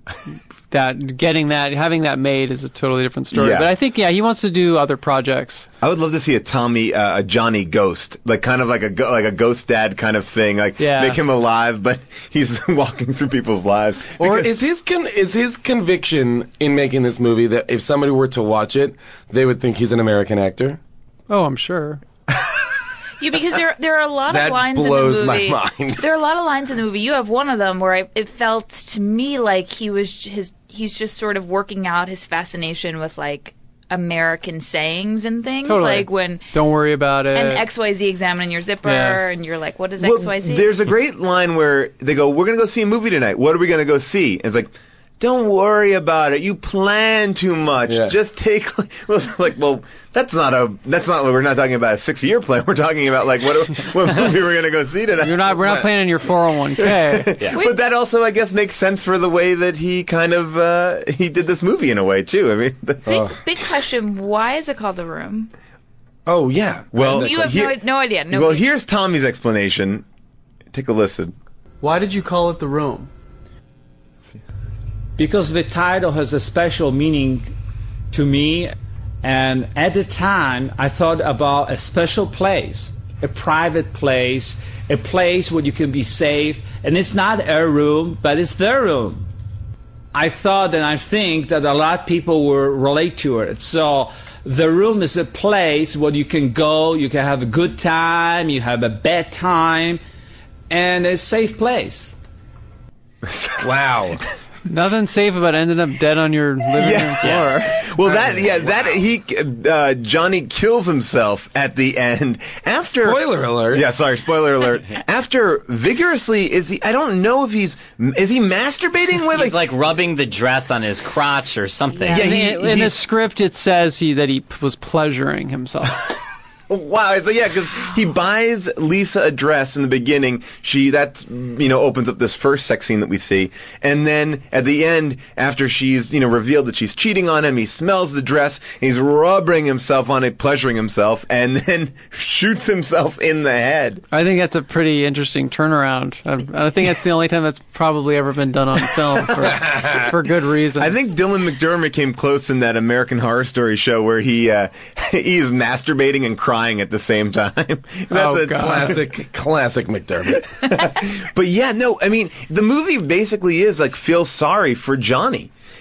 that getting that having that made is a totally different story. Yeah. But I think yeah, he wants to do other projects. I would love to see a Tommy, uh, a Johnny Ghost, like kind of like a go- like a Ghost Dad kind of thing, like Yeah. make him alive, but he's walking through people's lives. Or Because- is his con- is his conviction in making this movie that if somebody were to watch it, they would think he's an American actor? Oh, I'm sure. Yeah, because there there are a lot That of lines blows in the movie. my mind. There are a lot of lines in the movie. You have one of them where I, it felt to me like he was j- his he's just sort of working out his fascination with like American sayings and things, Totally. like when Don't worry about it. and X Y Z examining your zipper, Yeah. and you're like, what is Well, X Y Z? there's a great line where they go, "We're going to go see a movie tonight. What are we going to go see?" And it's like, "Don't worry about it. You plan too much. Yeah. Just take." Well, it's like, well, that's not a. That's not. We're not talking about a six-year plan. We're talking about like what what movie we're going to go see tonight. You're not. We're not planning your four oh one k. But that also, I guess, makes sense for the way that he kind of uh, he did this movie in a way too. I mean, big, big question. Why is it called The Room? Oh yeah. well, You have here- no, no idea. No. well, here's Tommy's explanation. Take a listen. Why did you call it The Room? Because the title has a special meaning to me, and at the time I thought about a special place, a private place, a place where you can be safe, and it's not a room, but it's their room. I thought and I think that a lot of people will relate to it. So the room is a place where you can go, you can have a good time, you have a bad time, and a safe place. Wow. Nothing safe about ending up dead on your living room floor. Well, that yeah, that he uh, Johnny kills himself at the end after. Spoiler alert. Yeah, sorry, spoiler alert. After vigorously, is he? I don't know if he's is he masturbating with he's like rubbing the dress on his crotch or something. Yeah, in, he- the, in the he's- script, it says he that he p- was pleasuring himself. Wow, it's like, yeah, because he buys Lisa a dress in the beginning. She that you know opens up this first sex scene that we see, and then at the end, after she's you know revealed that she's cheating on him, he smells the dress, and he's rubbing himself on it, pleasuring himself, and then shoots himself in the head. I think that's a pretty interesting turnaround. I, I think that's the only time that's probably ever been done on film for, for good reason. I think Dylan McDermott came close in that American Horror Story show where he uh, he's masturbating and crying at the same time. That's Oh, a God. Classic, classic McDermott. But yeah, no, I mean, the movie basically is like feel sorry for Johnny.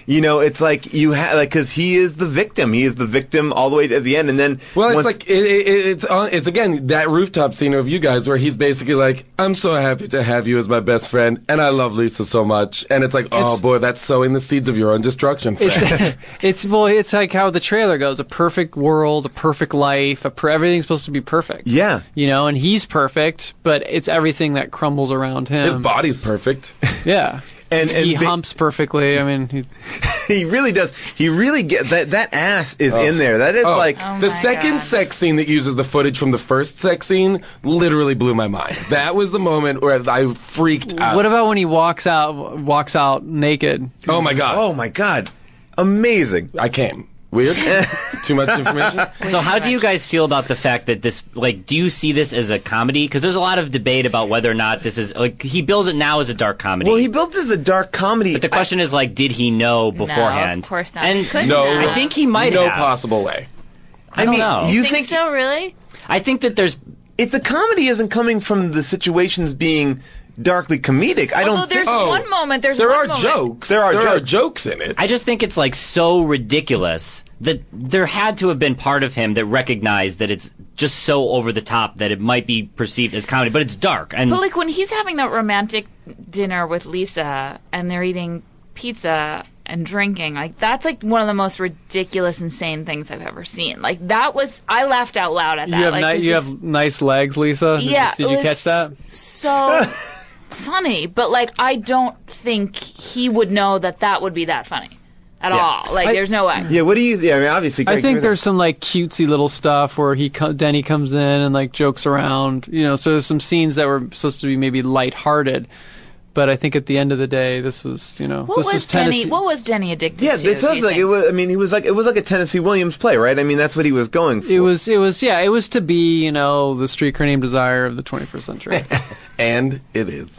You know, it's like you have like because he is the victim. He is the victim all the way to the end, and then Well, it's once- like it, it, it's on, it's again that rooftop scene of you guys where he's basically like, "I'm so happy to have you as my best friend, and I love Lisa so much," and it's like, "Oh It's- boy, that's sowing the seeds of your own destruction." Friend. It's it's well, it's like how the trailer goes: a perfect world, a perfect life, a per- everything's supposed to be perfect. yeah. You know, and he's perfect, but it's everything that crumbles around him. His body's perfect. Yeah. And- and he they- humps perfectly. I mean, he, He really does. He really get that. That ass is in there. That is Oh, like Oh the my second God. sex scene that uses the footage from the first sex scene literally blew my mind. That was the moment where I freaked out. what about when he walks out walks out naked? Oh my god! oh my god, amazing. I came. Weird. Too much information. So how do you guys feel about the fact that this, like, do you see this as a comedy? Because there's a lot of debate about whether or not this is, like, he bills it now as a dark comedy. Well, he built as a dark comedy. but the question is, like, did he know beforehand? of course not. And He couldn't No, have. I think he might no have. possible way. I don't mean, know. you think, think so? Really? I think that there's if the comedy isn't coming from the situations being darkly comedic, I Although don't there's think. Oh, one moment. There's There one are moment. jokes. There are there jokes. are jokes in it. I just think it's like so ridiculous that there had to have been part of him that recognized that it's just so over the top that it might be perceived as comedy, but it's dark. And But like when he's having that romantic dinner with Lisa and they're eating pizza and drinking, like that's like one of the most ridiculous, insane things I've ever seen. Like that was, I laughed out loud at that. You have like, ni- this you is- have nice legs, Lisa. Did- yeah. Did it you was catch that? So funny, but like I don't think he would know that that would be that funny at all. Like I- there's no way. Yeah, what do you? Yeah, I mean, obviously. I Greg, think you're there's some like cutesy little stuff where he co- Denny comes in and like jokes around, you know. So there's some scenes that were supposed to be maybe lighthearted, but I think at the end of the day, this was, you know, What this was, was Denny? Tennessee. What was Denny addicted Yeah, to? it sounds do you like it think? was. I mean, he was like it was like a Tennessee Williams play, right? I mean, that's what he was going for. It was, it was, yeah, it was to be, you know, the streetcar named Desire of the twenty-first century, And it is.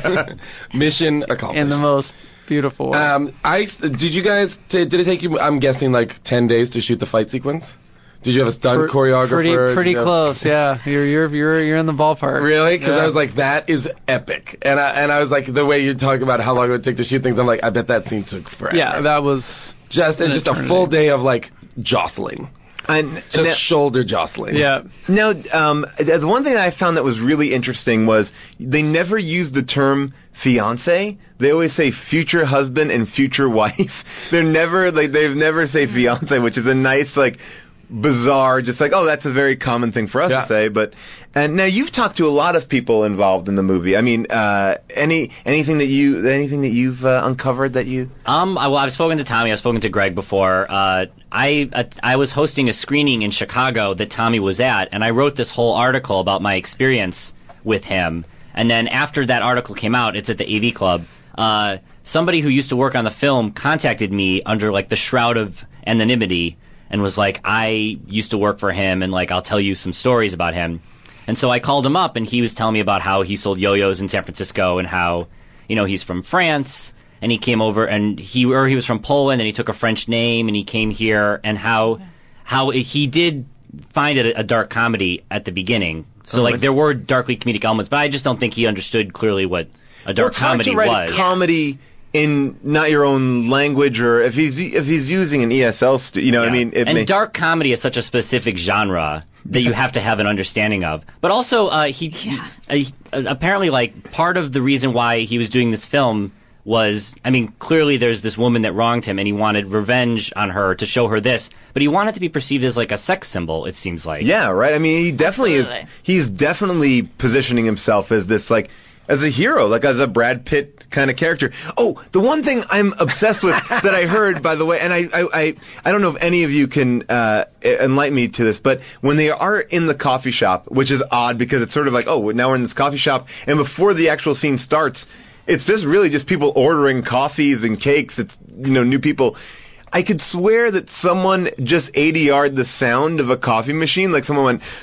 Mission accomplished. in the most beautiful way. Um, I did you guys? T- did it take you? I'm guessing like ten days to shoot the fight sequence. Did you have a stunt Pre- choreographer? Pretty, Did pretty you have- close. Yeah, you're, you're, you're, you're in the ballpark. Really? Because Yeah. I was like, that is epic, and I and I was like, the way you talk about how long it would take to shoot things, I'm like, I bet that scene took forever. Yeah, that was just and an just a eternity. full day of like jostling, And just now- shoulder jostling. Yeah. Now, um, the the one thing that I found that was really interesting was they never used the term fiance. They always say future husband and future wife. They're never like they've never say fiance, which is a nice like bizarre, just like, oh, that's a very common thing for us Yeah. to say. But and now you've talked to a lot of people involved in the movie. I mean, uh, any anything that you anything that you've uh, uncovered that you Um, I, well, I've spoken to Tommy. I've spoken to Greg before. Uh, I uh, I was hosting a screening in Chicago that Tommy was at, and I wrote this whole article about my experience with him. And then after that article came out, it's at the A V Club. Uh, somebody who used to work on the film contacted me under like the shroud of anonymity and was like, I used to work for him, and like I'll tell you some stories about him. And so I called him up, and he was telling me about how he sold yo-yos in San Francisco, and how, you know, he's from France, and he came over, and he or he was from Poland, and he took a French name, and he came here, and how how he did find it a, a dark comedy at the beginning. So like there were darkly comedic elements, but I just don't think he understood clearly what a well, dark it's hard comedy to write was. a comedy in not your own language, or if he's if he's using an E S L, stu- you know, what I Yeah. mean, it and may- dark comedy is such a specific genre that you have to have an understanding of. But also, uh, he, uh, he uh, apparently like part of the reason why he was doing this film was, I mean, clearly there's this woman that wronged him, and he wanted revenge on her to show her this, but he wanted to be perceived as like a sex symbol. It seems like. Yeah, right. I mean, he definitely Absolutely. is. He's definitely positioning himself as this, like, as a hero, like as a Brad Pitt kind of character. Oh, the one thing I'm obsessed with that I heard, by the way, and I, I, I, I don't know if any of you can uh, enlighten me to this, but when they are in the coffee shop, which is odd because it's sort of like, oh, now we're in this coffee shop, and before the actual scene starts, it's just really just people ordering coffees and cakes. It's, you know, new people. I could swear that someone just A D R'd the sound of a coffee machine, like someone went.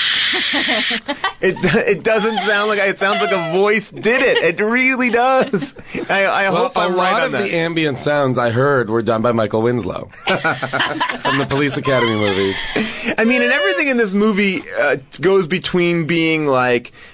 It it doesn't sound like it sounds like a voice did it. It really does. I, I Well, hope a I'm lot right on of that. the ambient sounds I heard were done by Michael Winslow from the Police Academy movies. I mean, and everything in this movie uh, goes between being like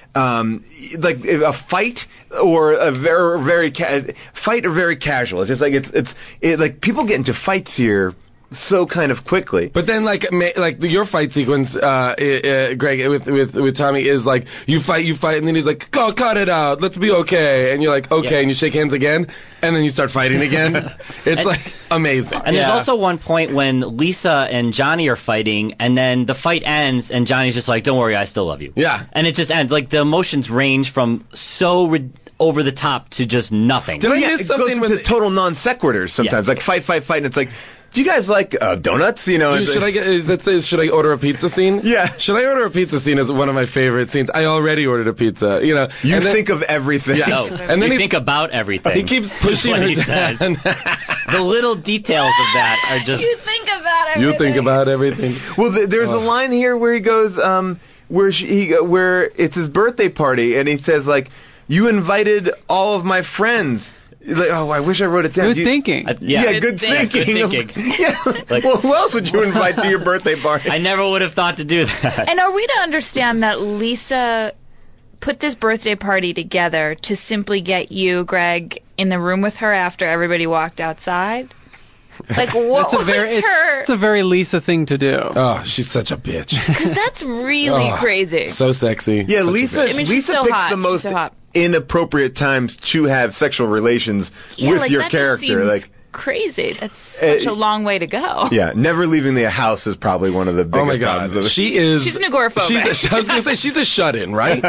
um, like a fight or a very very ca- fight or very casual. It's just like it's it's it, like people get into fights here so kind of quickly. But then, like, ma- like your fight sequence, uh, uh, Greg, with with with Tommy is like you fight, you fight, and then he's like, "Go, cut it out. Let's be okay." And you're like, "Okay," Yeah. and you shake hands again, and then you start fighting again. It's And- like amazing. And there's Yeah. also one point when Lisa and Johnny are fighting, and then the fight ends, and Johnny's just like, "Don't worry, I still love you." Yeah. And it just ends. Like, the emotions range from so ri- over the top to just nothing. Did I Yeah, miss it something goes with into total non sequiturs sometimes, Yeah. like fight, fight, fight, and it's like, do you guys like uh, donuts? You know, Dude, it's should I like- get? Is that is, should I order a pizza scene? Yeah. Should I order a pizza scene? Is one of my favorite scenes. I already ordered a pizza. You know. you and then- think of everything. Yeah. No, And then you he's- think about everything. He keeps is pushing what her he says. down. The little details of that are just. You think about everything. You think about everything. Well, th- there's a line here where he goes, um, where she, he, where it's his birthday party, and he says like, "You invited all of my friends." Like, oh, I wish I wrote it down. Good Do you- thinking. Uh, Yeah, yeah, good, Good thinking. thinking. Good thinking. yeah. Like- well, who else would you invite to your birthday party? I never would have thought to do that. And are we to understand that Lisa put this birthday party together to simply get you, Greg, in the room with her after everybody walked outside? Like, what It's a was very it's, her? it's a very Lisa thing to do. Oh, she's such a bitch. Because that's really Oh, crazy. So sexy. Yeah, Such a Lisa. bitch. I mean, she's Lisa so picks hot. the She's most so hot. inappropriate times to have sexual relations Yeah, with like, your that character. Just seems Like, crazy. That's such Uh, a long way to go. yeah, never leaving the house is probably one of the biggest Oh my problems. god, Of it. she is. She's an agoraphobic. She's a, I was gonna say she's a shut-in, right?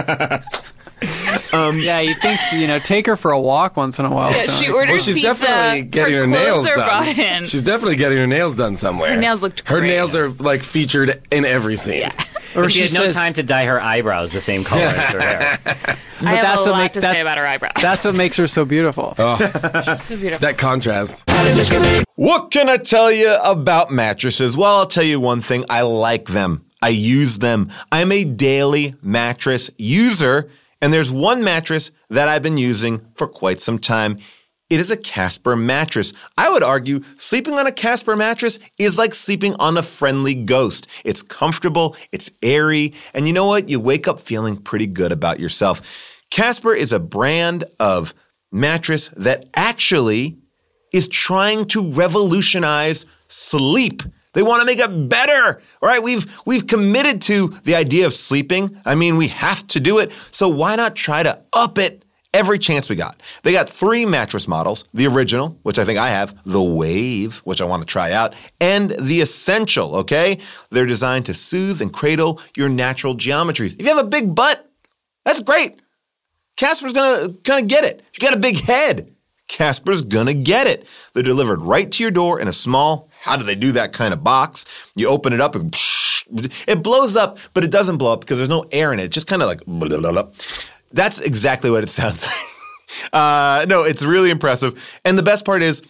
Yeah, you think you know, take her for a walk once in a while. Yeah, don't she you? ordered Well, she's pizza. definitely getting her, her nails clothes are done. brought in. She's definitely getting her nails done somewhere. Her nails looked Her great. nails are like featured in every scene. Yeah. Or But she, she had no says- time to dye her eyebrows the same color as her hair. I But have that's a what lot make- to that- say about her eyebrows. That's what makes her so beautiful. Oh, so beautiful. that contrast. What can I tell you about mattresses? Well, I'll tell you one thing. I like them. I use them. I'm a daily mattress user, and there's one mattress that I've been using for quite some time. It is a Casper mattress. I would argue sleeping on a Casper mattress is like sleeping on a friendly ghost. It's comfortable, it's airy, and you know what? You wake up feeling pretty good about yourself. Casper is a brand of mattress that actually is trying to revolutionize sleep. They want to make it better. All right, we've we've committed to the idea of sleeping. I mean, we have to do it. So why not try to up it every chance we got? They got three mattress models: the original, which I think I have, the Wave, which I want to try out, and the Essential, okay? They're designed to soothe and cradle your natural geometries. If you have a big butt, that's great. Casper's gonna gonna get it. If you got a big head, Casper's gonna get it. They're delivered right to your door in a small, how do they do that kind of box? You open it up and it blows up, but it doesn't blow up because there's no air in it. It's just kind of like blah, blah, blah. That's exactly what it sounds like. uh, no, it's really impressive. And the best part is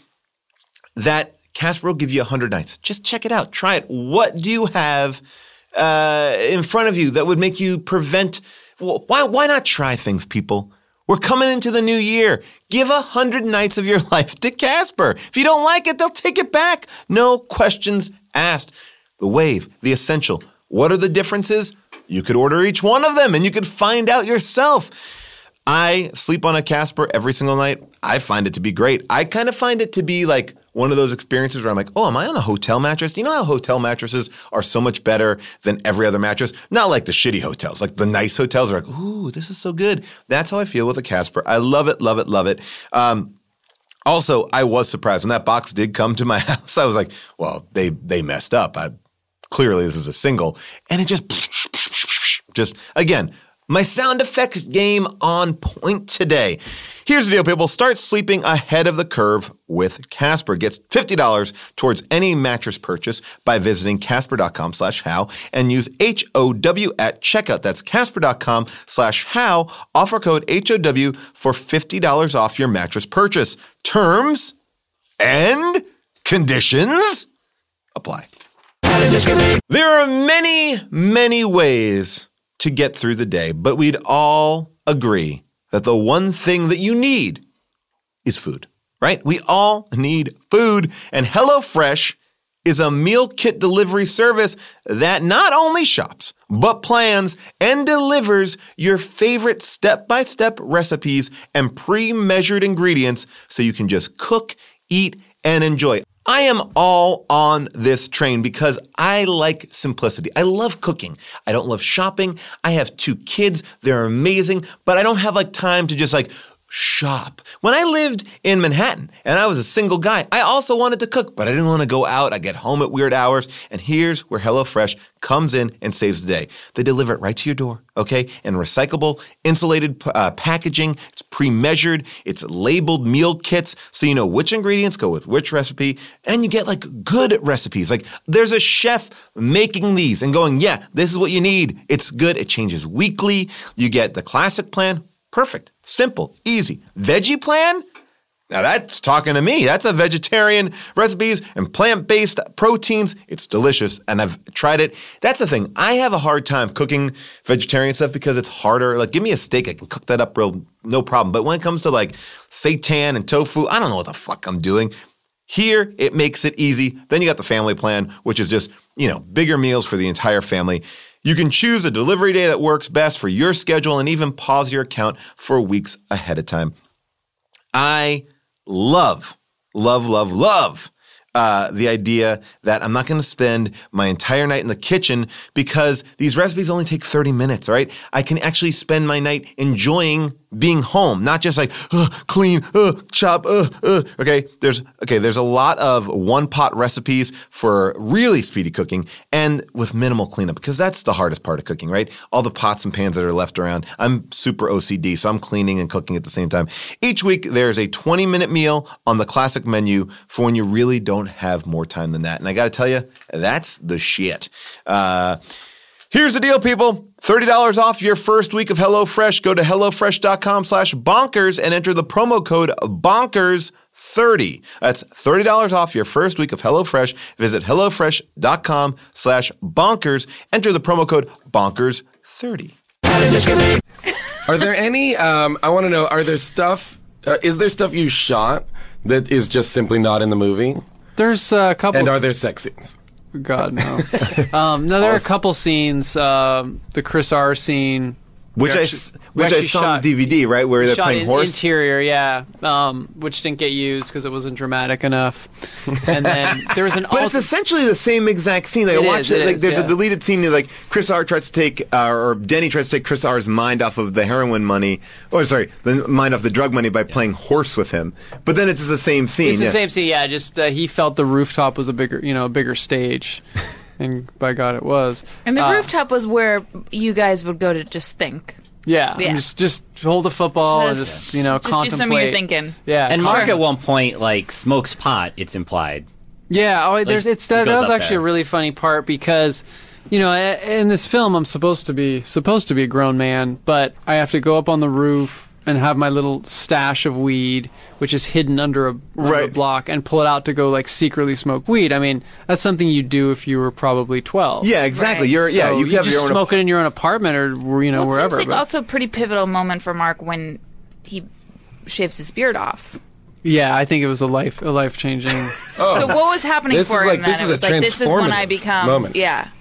that Casper will give you one hundred nights. Just check it out. Try it. What do you have uh, in front of you that would make you prevent? Well, why, why not try things, people? We're coming into the new year. Give a hundred nights of your life to Casper. If you don't like it, they'll take it back. No questions asked. The Wave, the Essential. What are the differences? You could order each one of them and you could find out yourself. I sleep on a Casper every single night. I find it to be great. I kind of find it to be like one of those experiences where I'm like, oh, am I on a hotel mattress? You know how hotel mattresses are so much better than every other mattress? Not like the shitty hotels. Like the nice hotels are like, ooh, this is so good. That's how I feel with a Casper. I love it, love it, love it. Um, also, I was surprised when that box did come to my house. I was like, well, they they messed up. I, clearly, this is a single. And it just, just again, my sound effects game on point today. Here's the deal, people. Start sleeping ahead of the curve with Casper. Get fifty dollars towards any mattress purchase by visiting casper.com slash how and use H O W at checkout. That's casper.com slash how. Offer code H O W for fifty dollars off your mattress purchase. Terms and conditions apply. There are many, many ways to get through the day, but we'd all agree that the one thing that you need is food, right? We all need food, and HelloFresh is a meal kit delivery service that not only shops, but plans and delivers your favorite step-by-step recipes and pre-measured ingredients so you can just cook, eat, and enjoy. I am all on this train because I like simplicity. I love cooking. I don't love shopping. I have two kids. They're amazing, but I don't have like time to just like shop. When I lived in Manhattan and I was a single guy, I also wanted to cook, but I didn't want to go out. I get home at weird hours, and here's where HelloFresh comes in and saves the day. They deliver it right to your door, okay? And recyclable, insulated uh, packaging. It's pre-measured. It's labeled meal kits, so you know which ingredients go with which recipe, and you get like good recipes. Like there's a chef making these and going, yeah, this is what you need. It's good. It changes weekly. You get the classic plan. Perfect. Simple. Easy. Veggie plan? Now that's talking to me. That's a vegetarian recipes and plant-based proteins. It's delicious, and I've tried it. That's the thing. I have a hard time cooking vegetarian stuff because it's harder. Like, give me a steak. I can cook that up real, no problem. But when it comes to like seitan and tofu, I don't know what the fuck I'm doing. Here, it makes it easy. Then you got the family plan, which is just, you know, bigger meals for the entire family. You can choose a delivery day that works best for your schedule and even pause your account for weeks ahead of time. I love, love, love, love uh, the idea that I'm not going to spend my entire night in the kitchen because these recipes only take thirty minutes, all right? I can actually spend my night enjoying being home, not just like uh, clean, uh, chop, uh, uh. Okay, there's okay. There's a lot of one-pot recipes for really speedy cooking and with minimal cleanup because that's the hardest part of cooking, right? All the pots and pans that are left around. I'm super O C D, so I'm cleaning and cooking at the same time. Each week, there's a twenty-minute meal on the classic menu for when you really don't have more time than that. And I got to tell you, that's the shit. Uh, Here's the deal, people. thirty dollars off your first week of HelloFresh. Go to HelloFresh.com slash bonkers and enter the promo code bonkers thirty. That's thirty dollars off your first week of HelloFresh. Visit HelloFresh.com slash bonkers. Enter the promo code bonkers thirty. Are there any, um, I want to know, are there stuff, uh, is there stuff you shot that is just simply not in the movie? There's a couple. And are there sex scenes? God, no. um, no, there are a couple scenes. Um, the Chris R scene. Which we I, actually- s- we which I actually saw on shot- the D V D, right, where we they're shot playing in- horse? Interior, yeah, um, which didn't get used because it wasn't dramatic enough. And then there was an But it's alt- essentially the same exact scene. Like, It I watched is, it. it Like, is, there's yeah. a deleted scene. Like Chris R tries to take, uh, or Denny tries to take Chris R's mind off of the heroin money. Oh, sorry, the mind off the drug money by playing horse with him. But then it's the same scene. It's the yeah. same scene, yeah. Just uh, he felt the rooftop was a bigger, you know, a bigger stage, and by God, it was. And the Uh, rooftop was where you guys would go to just think. Yeah, Yeah. and just just hold the football and Just- just you know just do contemplate. some of your thinking. Yeah, And Mark sure. at one point like smokes pot. It's implied. Yeah, oh, there's it's it that, that goes was up actually there. a really funny part because, you know, i- in this film I'm supposed to be supposed to be a grown man, but I have to go up on the roof and have my little stash of weed, which is hidden under a, under a Right. block, and pull it out to go like secretly smoke weed. I mean, that's something you do if you were probably twelve. Yeah, exactly. Right. You're yeah. So You, you have just your own. smoke it in your own apartment or you know Well, it wherever. seems like but- also a pretty pivotal moment for Mark when he shaves his beard off. yeah, I think it was a life a life changing. So what was happening This for is him like- then? this It is a was like, this is when I transformative become... moment. Yeah.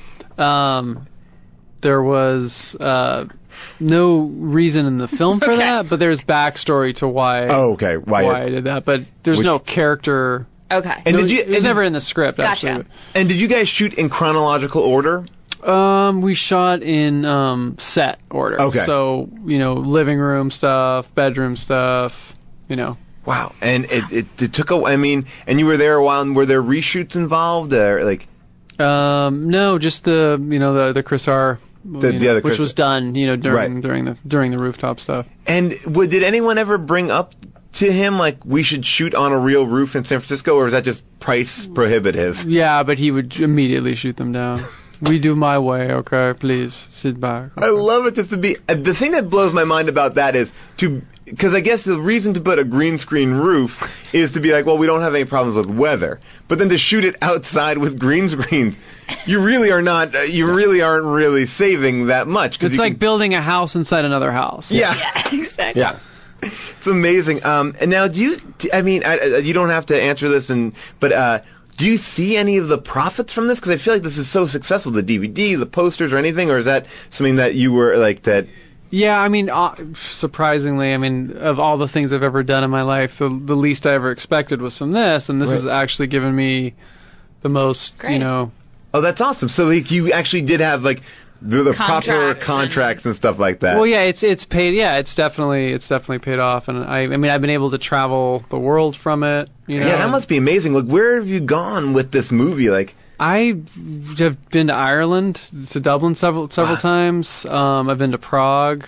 Um, there was uh, no reason in the film for Okay. that, but there's backstory to why. Oh, okay. Why- Why I did that? But there's Which- no character. Okay. And no, did you? It was and never did, in the script. Gotcha. Actually. and did you guys shoot in chronological order? Um, we shot in um set order. Okay. So you know, living room stuff, bedroom stuff. You know. Wow. And it, it, it took a. I mean, and you were there a while. And were there reshoots involved? Or like, Um, no, just the you know the the Chris R. The- you the know, other which Chris- was done, you know, during Right. during the during the rooftop stuff. and w- did anyone ever bring up to him like we should shoot on a real roof in San Francisco, or was that just price prohibitive? Yeah, but he would immediately shoot them down. We do my way, okay? Please sit back. I love it just to be. uh, The thing that blows my mind about that is to. Because I guess the reason to put a green screen roof is to be like, well, we don't have any problems with weather. But then to shoot it outside with green screens, you really are not. Uh, you really aren't really saving that much. 'cause It's you like can- building a house inside another house. yeah, Exactly. Yeah. it's amazing. Um, and now, do you? do- I mean, I, I, you don't have to answer this, and but uh, do you see any of the profits from this? Because I feel like this is so successful, the D V D, the posters, or anything, or is that something that you were like that? Yeah, I mean, uh, surprisingly, I mean, of all the things I've ever done in my life, the, the least I ever expected was from this, and this Right. has actually given me the most, Great. you know. Oh, that's awesome. So like, you actually did have like the, the proper Contracts contracts and, and stuff like that. Well, yeah, it's it's paid. Yeah, it's definitely it's definitely paid off, and I, I mean, I've been able to travel the world from it. You know, yeah, that must be amazing. Like, where have you gone with this movie? Like, I have been to Ireland, to Dublin several several Wow. times. Um, I've been to Prague.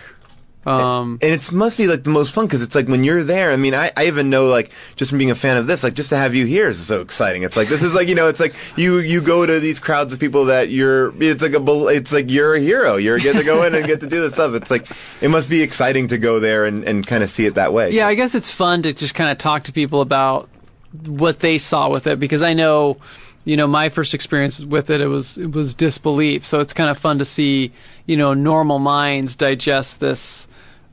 Um, and it must be like the most fun because it's like when you're there. I mean, I, I even know like just from being a fan of this, like just to have you here is so exciting. It's like this is like you know, it's like you you go to these crowds of people that you're. It's like a bel- it's like you're a hero. You get to go in and get to do this stuff. It's like it must be exciting to go there and, and kind of see it that way. yeah, I guess it's fun to just kind of talk to people about what they saw with it because I know, you know, my first experience with it, it was it was disbelief. So it's kind of fun to see, you know, normal minds digest this.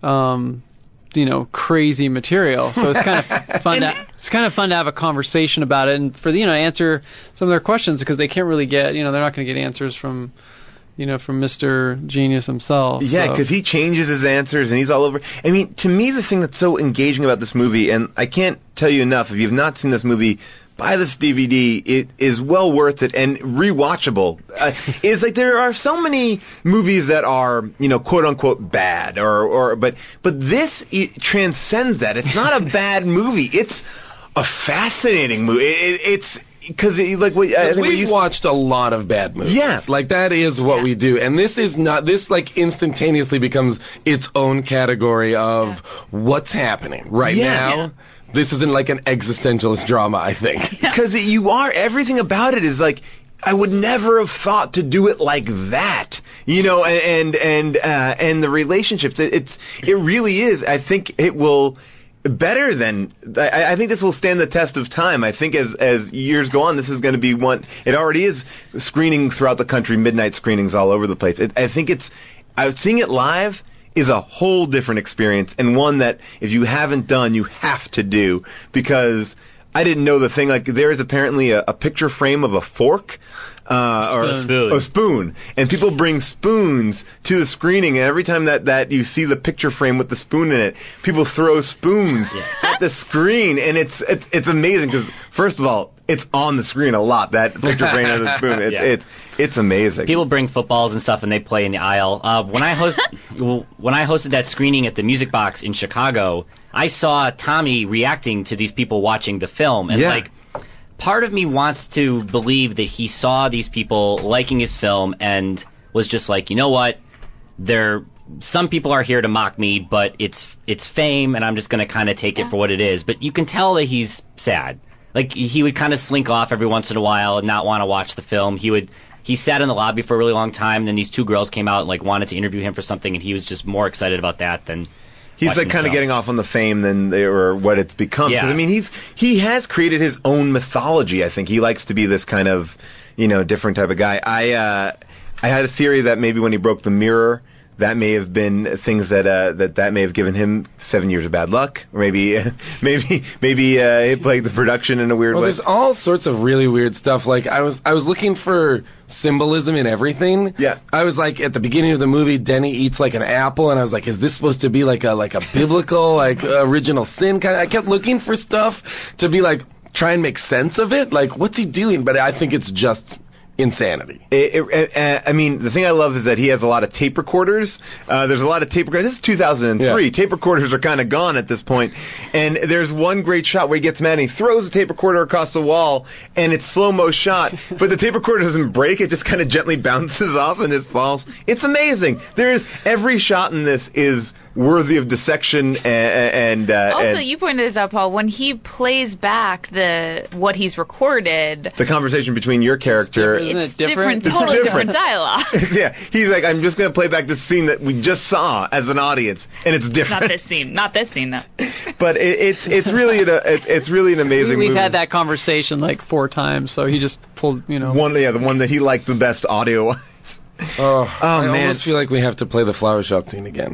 Um, you know, crazy material. So it's kind of fun. to, it's kind of fun to have a conversation about it, and for the, you know, answer some of their questions because they can't really get, you know, they're not going to get answers from, you know, from Mister Genius himself. Yeah, so. because he changes his answers and he's all over. I mean, to me, the thing that's so engaging about this movie, and I can't tell you enough, if you've not seen this movie, buy this D V D. It is well worth it and rewatchable. Uh, is like there are so many movies that are, you know, quote unquote bad, or or but but this it transcends that. It's not a bad movie. It's a fascinating movie. It, it, it's because like what I think we've we used watched a lot of bad movies. Yeah. Like that is what we do. And this is not, this like instantaneously becomes its own category of what's happening right Yeah. now. Yeah. This isn't like an existentialist drama, I think. because you are everything about it is like I would never have thought to do it like that, you know, and and uh, and the relationships. It, it's it really is. I think it will better than. I, I think this will stand the test of time. I think as as years go on, this is going to be one. It already is screening throughout the country, midnight screenings all over the place. It, I think it's. I was seeing it live. Is a whole different experience and one that if you haven't done, you have to do because I didn't know the thing. Like there is apparently a, a picture frame of a fork. Uh, or a Spoon. a spoon, and people bring spoons to the screening, and every time that, that you see the picture frame with the spoon in it, people throw spoons at the screen, and it's it's, it's amazing because first of all, it's on the screen a lot. That picture frame of the spoon, it's Yeah. it's it's amazing. People bring footballs and stuff, and they play in the aisle. Uh, when I host, well, when I hosted that screening at the Music Box in Chicago, I saw Tommy reacting to these people watching the film, and Yeah. like, part of me wants to believe that he saw these people liking his film and was just like, you know what, they're. Some people are here to mock me, but it's it's fame, and I'm just going to kind of take it for what it is. But you can tell that he's sad. Like he would kind of slink off every once in a while and not want to watch the film. He would. He sat in the lobby for a really long time. And then these two girls came out and like wanted to interview him for something, and he was just more excited about that than. He's watching like the kind of film. getting off on the fame than they, or what it's become. 'Cause, Yeah. I mean, he's he has created his own mythology. I think he likes to be this kind of, you know, different type of guy. I uh, I had a theory that maybe when he broke the mirror, that may have been things that uh, that that may have given him seven years of bad luck, or maybe maybe maybe uh, it plagued the production in a weird Well, way. there's all sorts of really weird stuff. Like I was, I was looking for symbolism in everything. Yeah. I was like, at the beginning of the movie, Denny eats like an apple, and I was like, is this supposed to be like a like a biblical like original sin kind of? I kept looking for stuff to be like try and make sense of it. Like, what's he doing? But I think it's just insanity. It, it, uh, I mean, the thing I love is that he has a lot of tape recorders. Uh, there's a lot of tape recorders. This is two thousand three. Yeah. Tape recorders are kind of gone at this point. And there's one great shot where he gets mad and he throws the tape recorder across the wall, and it's slow-mo shot, but the tape recorder doesn't break. It just kind of gently bounces off and it falls. It's amazing. There's every shot in this is worthy of dissection and... and uh, Also, and you pointed this out, Paul. When he plays back the what he's recorded, the conversation between your character... Isn't it it's different, different? totally Different. different dialogue. yeah, he's like, I'm just going to play back this scene that we just saw as an audience, and it's different. Not this scene. Not this scene, though. But it, it's it's really an, it, it's really an amazing. We've movie. had that conversation like four times, so he just pulled, you know. one, yeah, the one that he liked the best audio wise. Oh, I man. almost feel like we have to play the flower shop scene again.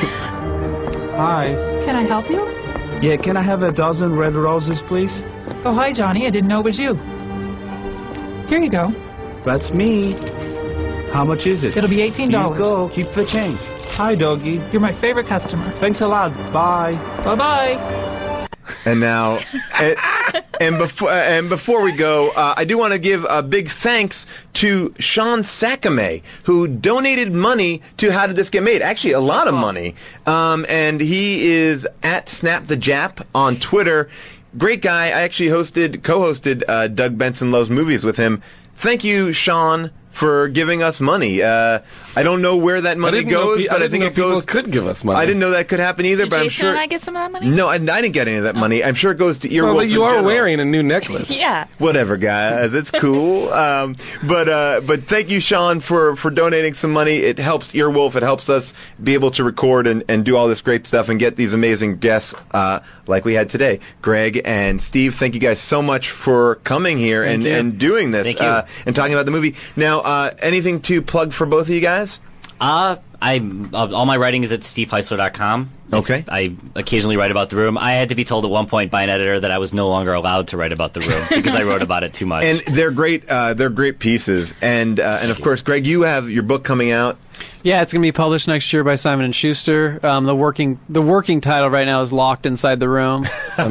Hi. Can I help you? Yeah, can I have a dozen red roses, please? Oh, hi, Johnny. I didn't know it was you. Here you go. That's me. How much is it? It'll be eighteen dollars. Here you go. Keep the change. Hi, doggy. You're my favorite customer. Thanks a lot. Bye. Bye-bye. And now, and, and before and before we go, uh, I do want to give a big thanks to Sean Sakame, who donated money to How Did This Get Made? Actually, a lot of money. Um, and he is at Snap the Jap on Twitter. Great guy. I actually hosted, co-hosted uh, Doug Benson Loves Movies with him. Thank you, Sean, for giving us money. Uh, I don't know where that money goes, pe- but I, I think know it goes. People could give us money. I didn't know that could happen either, Did but I'm Jason sure. and I get some of that money? No, I, I didn't get any of that money. I'm sure it goes to Earwolf. Well, but you in are general. wearing a new necklace. Yeah. Whatever, guys. It's cool. Um, but uh, but thank you, Sean, for, for donating some money. It helps Earwolf. It helps us be able to record and, and do all this great stuff and get these amazing guests uh, like we had today. Greg and Steve, thank you guys so much for coming here and, and doing this Thank you. Uh, and talking about the movie. Now, uh, anything to plug for both of you guys? Uh, I uh, all my writing is at steve heisler dot com. Okay. I occasionally write about The Room. I had to be told at one point by an editor that I was no longer allowed to write about The Room because I wrote about it too much. And they're great. Uh, they're great pieces. And uh, and of course, Greg, you have your book coming out. Yeah, it's going to be published next year by Simon and Schuster. Um, the working the working title right now is Locked Inside the Room.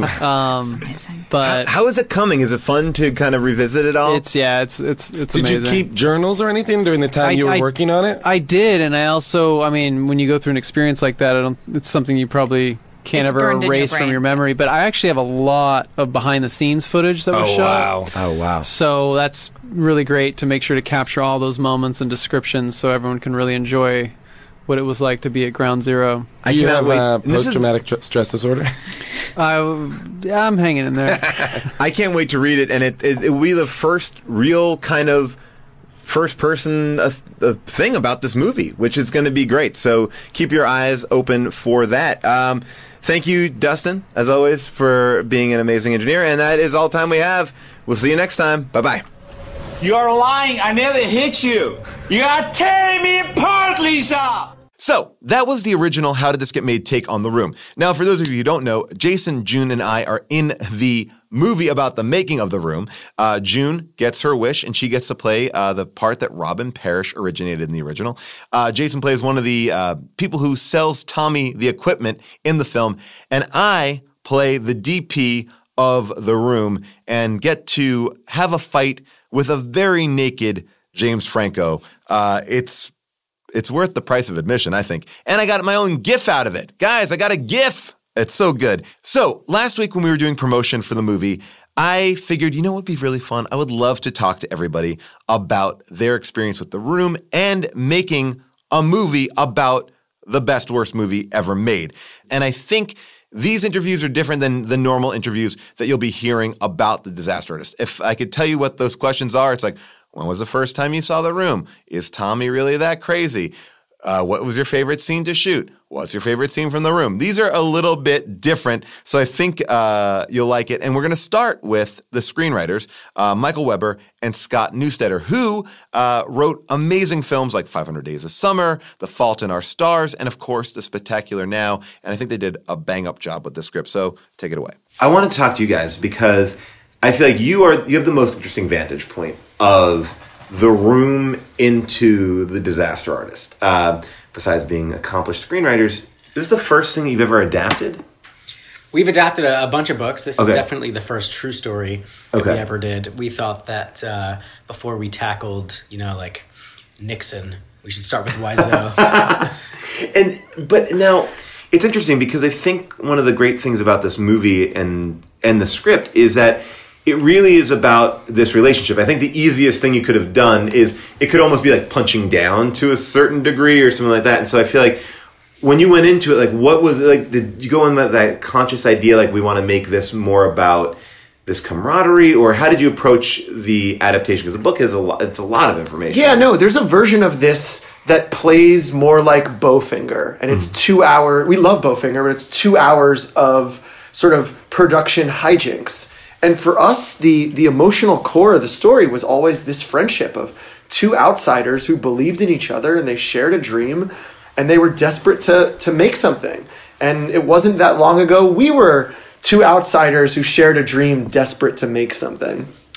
Um, but How is it coming? Is it fun to kind of revisit it all? it's yeah, it's it's it's Did amazing. you keep journals or anything during the time I- you were I- working on it? I did, and I also, I mean, when you go through an experience like that, I don't, it's something you probably can't It's ever burned in your erase from brain. your memory. But I actually have a lot of behind-the-scenes footage that was Oh, shot. wow. Oh, wow. So that's really great to make sure to capture all those moments and descriptions so everyone can really enjoy what it was like to be at Ground Zero. I Do you cannot have wait. uh, And this is- post-traumatic tr- stress disorder? I, yeah, I'm hanging in there. I can't wait to read it, and it, it, it will be the first real kind of first-person uh, uh, thing about this movie, which is going to be great. So keep your eyes open for that. Um, thank you, Dustin, as always, for being an amazing engineer, and that is all the time we have. We'll see you next time. Bye-bye. You're lying. I never hit you. You are tearing me apart, Lisa. So, that was the original How Did This Get Made take on The Room. Now, for those of you who don't know, Jason, June, and I are in the movie about the making of The Room. Uh, June gets her wish, and she gets to play uh, the part that Robin Parrish originated in the original. Uh, Jason plays one of the uh, people who sells Tommy the equipment in the film, and I play the D P of The Room and get to have a fight with a very naked James Franco. Uh, it's It's worth the price of admission, I think. And I got my own GIF out of it. Guys, I got a GIF. It's so good. So last week when we were doing promotion for the movie, I figured, you know what would be really fun? I would love to talk to everybody about their experience with The Room and making a movie about the best, worst movie ever made. And I think these interviews are different than the normal interviews that you'll be hearing about the disaster artist. If I could tell you what those questions are, it's like, when was the first time you saw The Room? Is Tommy really that crazy? Uh, what was your favorite scene to shoot? What's your favorite scene from The Room? These are a little bit different, so I think uh, you'll like it. And we're going to start with the screenwriters, uh, Michael Weber and Scott Neustadter, who uh, wrote amazing films like five hundred Days of Summer, The Fault in Our Stars, and of course, The Spectacular Now. And I think they did a bang-up job with the script, so take it away. I want to talk to you guys because I feel like you are you have the most interesting vantage point of The Room into the disaster artist. Uh, besides being accomplished screenwriters, this is the first thing you've ever adapted? We've adapted a, a bunch of books. This Okay. is definitely the first true story that Okay. we ever did. We thought that uh, before we tackled, you know, like Nixon, we should start with Wiseau. And but now it's interesting because I think one of the great things about this movie and and the script is that it really is about this relationship. I think the easiest thing you could have done is it could almost be like punching down to a certain degree or something like that. And so I feel like when you went into it, like what was it like? Did you go in with that conscious idea like we want to make this more about this camaraderie, or how did you approach the adaptation? Because the book is a lot. It's a lot of information. Yeah, no, there's a version of this that plays more like Bowfinger, and it's two hour. We love Bowfinger, but it's two hours of sort of production hijinks. And for us, the the emotional core of the story was always this friendship of two outsiders who believed in each other and they shared a dream, and they were desperate to to make something. And it wasn't that long ago we were two outsiders who shared a dream, desperate to make something.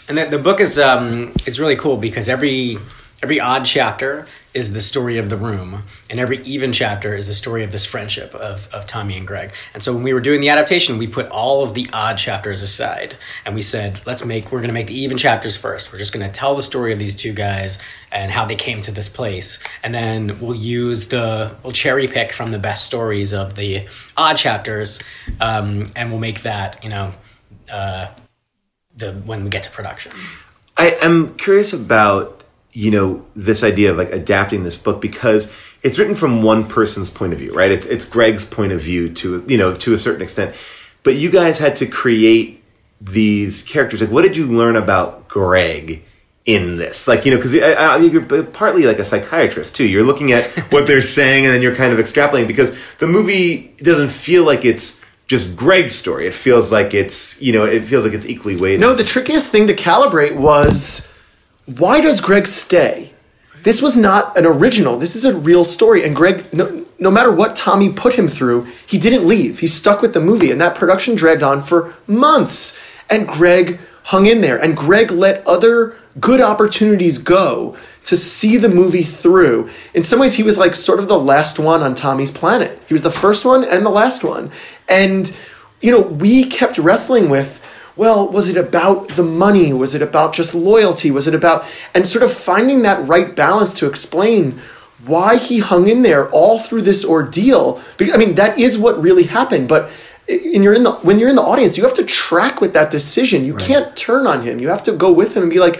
And the, the book is um, it's really cool because every every odd chapter is the story of the room, and every even chapter is the story of this friendship of, of Tommy and Greg. And so when we were doing the adaptation, we put all of the odd chapters aside, and we said, let's make we're going to make the even chapters first. We're just going to tell the story of these two guys and how they came to this place, and then we'll use the we'll cherry pick from the best stories of the odd chapters, um, and we'll make that you know uh, the when we get to production. I am curious about, you know, this idea of like adapting this book because it's written from one person's point of view, right? It's, it's Greg's point of view to, you know, to a certain extent, but you guys had to create these characters. Like, what did you learn about Greg in this? Like, you know, because I, I, you're partly like a psychiatrist too. You're looking at what they're saying and then you're kind of extrapolating because the movie doesn't feel like it's just Greg's story. It feels like it's, you know, it feels like it's equally weighted. No, the trickiest thing to calibrate was, why does Greg stay? This was not an original. This is a real story. And Greg, no, no matter what Tommy put him through, he didn't leave. He stuck with the movie. And that production dragged on for months. And Greg hung in there. And Greg let other good opportunities go to see the movie through. In some ways, he was like sort of the last one on Tommy's planet. He was the first one and the last one. And, you know, we kept wrestling with, well, was it about the money? Was it about just loyalty? Was it about, and sort of finding that right balance to explain why he hung in there all through this ordeal. Because, I mean, that is what really happened. But in you're in the, when you're in the audience, you have to track with that decision. You right. can't turn on him. You have to go with him and be like,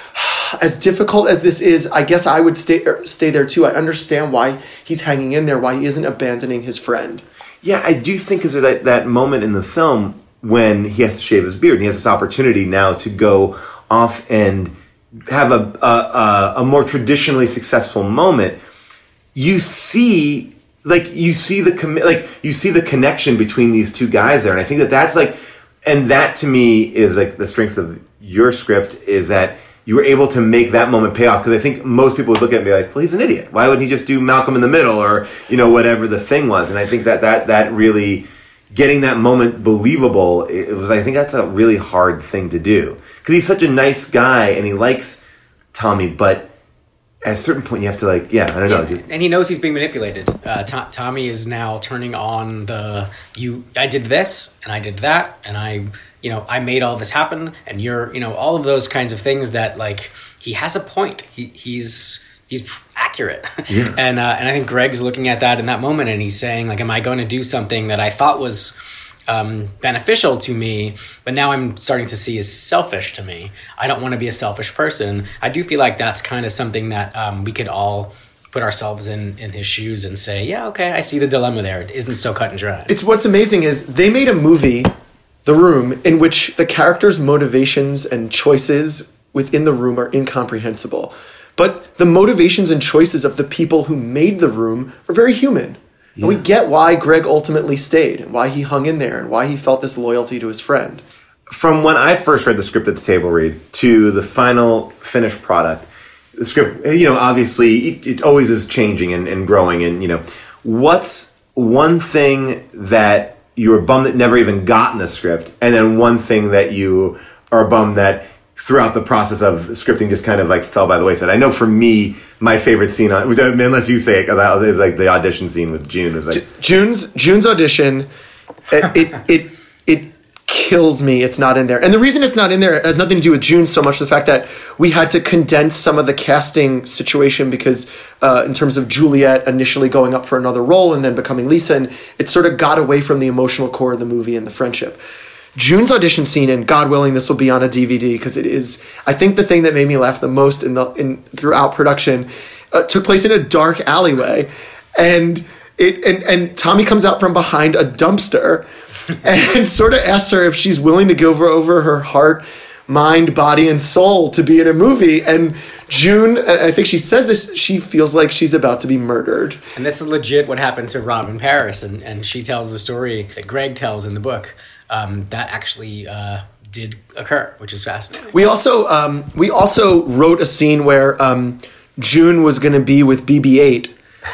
as difficult as this is, I guess I would stay stay there too. I understand why he's hanging in there, why he isn't abandoning his friend. Yeah, I do think is that that moment in the film when he has to shave his beard and he has this opportunity now to go off and have a a, a more traditionally successful moment. You see, like you see the commi- like you see the connection between these two guys there, and I think that that's like, and that to me is like the strength of your script is that you were able to make that moment pay off. Because I think most people would look at it and be like, well, he's an idiot. Why wouldn't he just do Malcolm in the Middle or, you know, whatever the thing was? And I think that that, that really, getting that moment believable, it was, I think that's a really hard thing to do. Because he's such a nice guy and he likes Tommy, but at a certain point you have to like, yeah, I don't yeah, know. Just, and he knows he's being manipulated. Uh, to- Tommy is now turning on the, you, I did this and I did that and I... you know, I made all this happen, and you're, you know, all of those kinds of things that, like, he has a point. He he's he's accurate, yeah. and uh, and I think Greg's looking at that in that moment, and he's saying, like, am I going to do something that I thought was um, beneficial to me, but now I'm starting to see is selfish to me. I don't want to be a selfish person. I do feel like that's kind of something that um, we could all put ourselves in, in his shoes and say, yeah, okay, I see the dilemma there. It isn't so cut and dry. It's what's amazing is they made a movie, The Room, in which the characters' motivations and choices within the room are incomprehensible. But the motivations and choices of the people who made The Room are very human. Yeah. And we get why Greg ultimately stayed and why he hung in there and why he felt this loyalty to his friend. From when I first read the script at the table read to the final finished product, the script, you know, obviously it, it always is changing and, and growing. And, you know, what's one thing that you were bummed that never even got in the script, and then one thing that you are bummed that throughout the process of scripting just kind of like fell by the wayside? I know for me, my favorite scene, on, unless you say it, is like the audition scene with June. Is like June's June's audition. It, it it it kills me. It's not in there, and the reason it's not in there has nothing to do with June so much the fact that we had to condense some of the casting situation because uh, in terms of Juliet initially going up for another role and then becoming Lisa, and it sort of got away from the emotional core of the movie and the friendship. June's audition scene, and God willing, this will be on a D V D because it is, I think, the thing that made me laugh the most in the in throughout production uh, took place in a dark alleyway, and it and and Tommy comes out from behind a dumpster and sort of asks her if she's willing to give over her heart, mind, body, and soul to be in a movie. And June, I think she says this, she feels like she's about to be murdered. And that's legit what happened to Robin Paris, and and she tells the story that Greg tells in the book. Um, that actually uh, did occur, which is fascinating. We also um, we also wrote a scene where um, June was going to be with B B eight,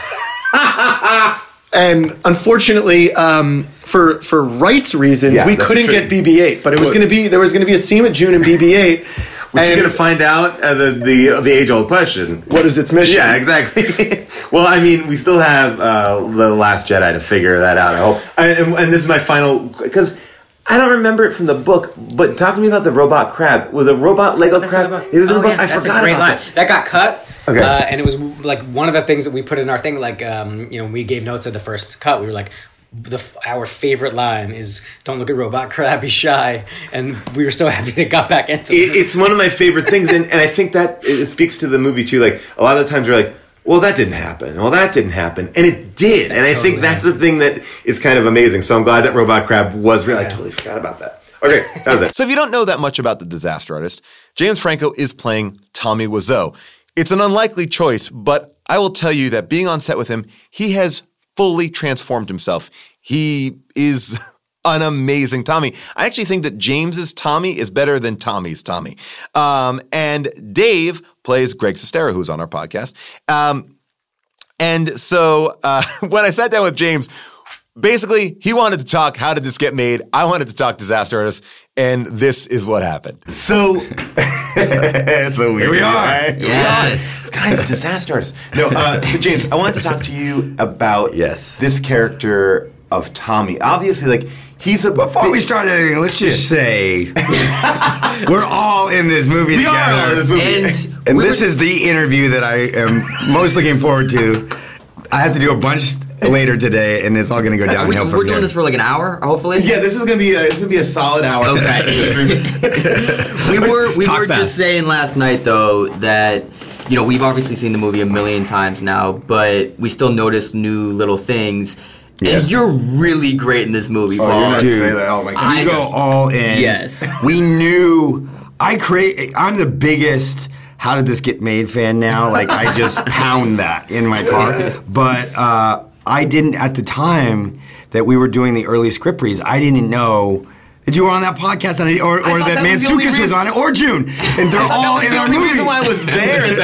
and unfortunately, um, for for rights reasons, yeah, we couldn't get B B eight. But it was going to be there was going to be a scene with June and B B eight Which And- you're going to find out uh, the the the age old question. What is its mission? Yeah, exactly. Well, I mean, we still have uh, the Last Jedi to figure that out. I hope. And, and this is my final because I don't remember it from the book. But talk to me about the robot crab. Was a robot Lego That's crab? in the book. It was in Oh, the book. yeah, I that's forgot a great about line. that. That got cut. Okay. Uh, and it was like one of the things that we put in our thing. Like um, you know, we gave notes at the first cut. We were like, the our favorite line is "Don't look at robot crab, he's shy," and we were so happy it got back into It, it's one of my favorite things, and, and I think that it, it speaks to the movie too. Like a lot of the times we're like, well, that didn't happen. Well, that didn't happen. And it did. And I Totally. think that's the thing that is kind of amazing. So I'm glad that Robot Crab was real. I totally forgot about that. Okay, that was it. So if you don't know that much about the Disaster Artist, James Franco is playing Tommy Wiseau. It's an unlikely choice, but I will tell you that being on set with him, he has fully transformed himself. He is an amazing Tommy. I actually think that James's Tommy is better than Tommy's Tommy. Um, and Dave plays Greg Sestero, who's on our podcast. Um, and so uh, when I sat down with James, basically he wanted to talk, how did this get made? I wanted to talk Disaster Artist, and this is what happened. So, it's so weird. Here we are. Right? Yes. This guy's Disaster Artist. No, uh, so James, I wanted to talk to you about Yes. this character of Tommy. Obviously, like, he's a... Before we start anything, let's just say we're all in this movie We together. are all in this movie. And, and this is the interview that I am most looking forward to. I have to do a bunch later today, and it's all going to go We, downhill we're from doing here. this for like an hour, hopefully. Yeah, this is gonna be a, this is gonna be a solid hour. Okay. we were we Talk were fast. just saying last night though that you know we've obviously seen the movie a million times now, but we still notice new little things. Yeah. And you're really great in this movie, Oh, Paul. you're not Dude, saying that. Oh my god. I- We go all in. Yes. We knew. I create. I'm the biggest How Did This Get Made fan now. Like, I just pound that in my car. But uh, I didn't, at the time that we were doing the early script reads, I didn't know that you were on that podcast, and I- or, or thought that, that was the only Mantzoukas was reason- on it, or June. And they're all in the our only movie. reason why I was there at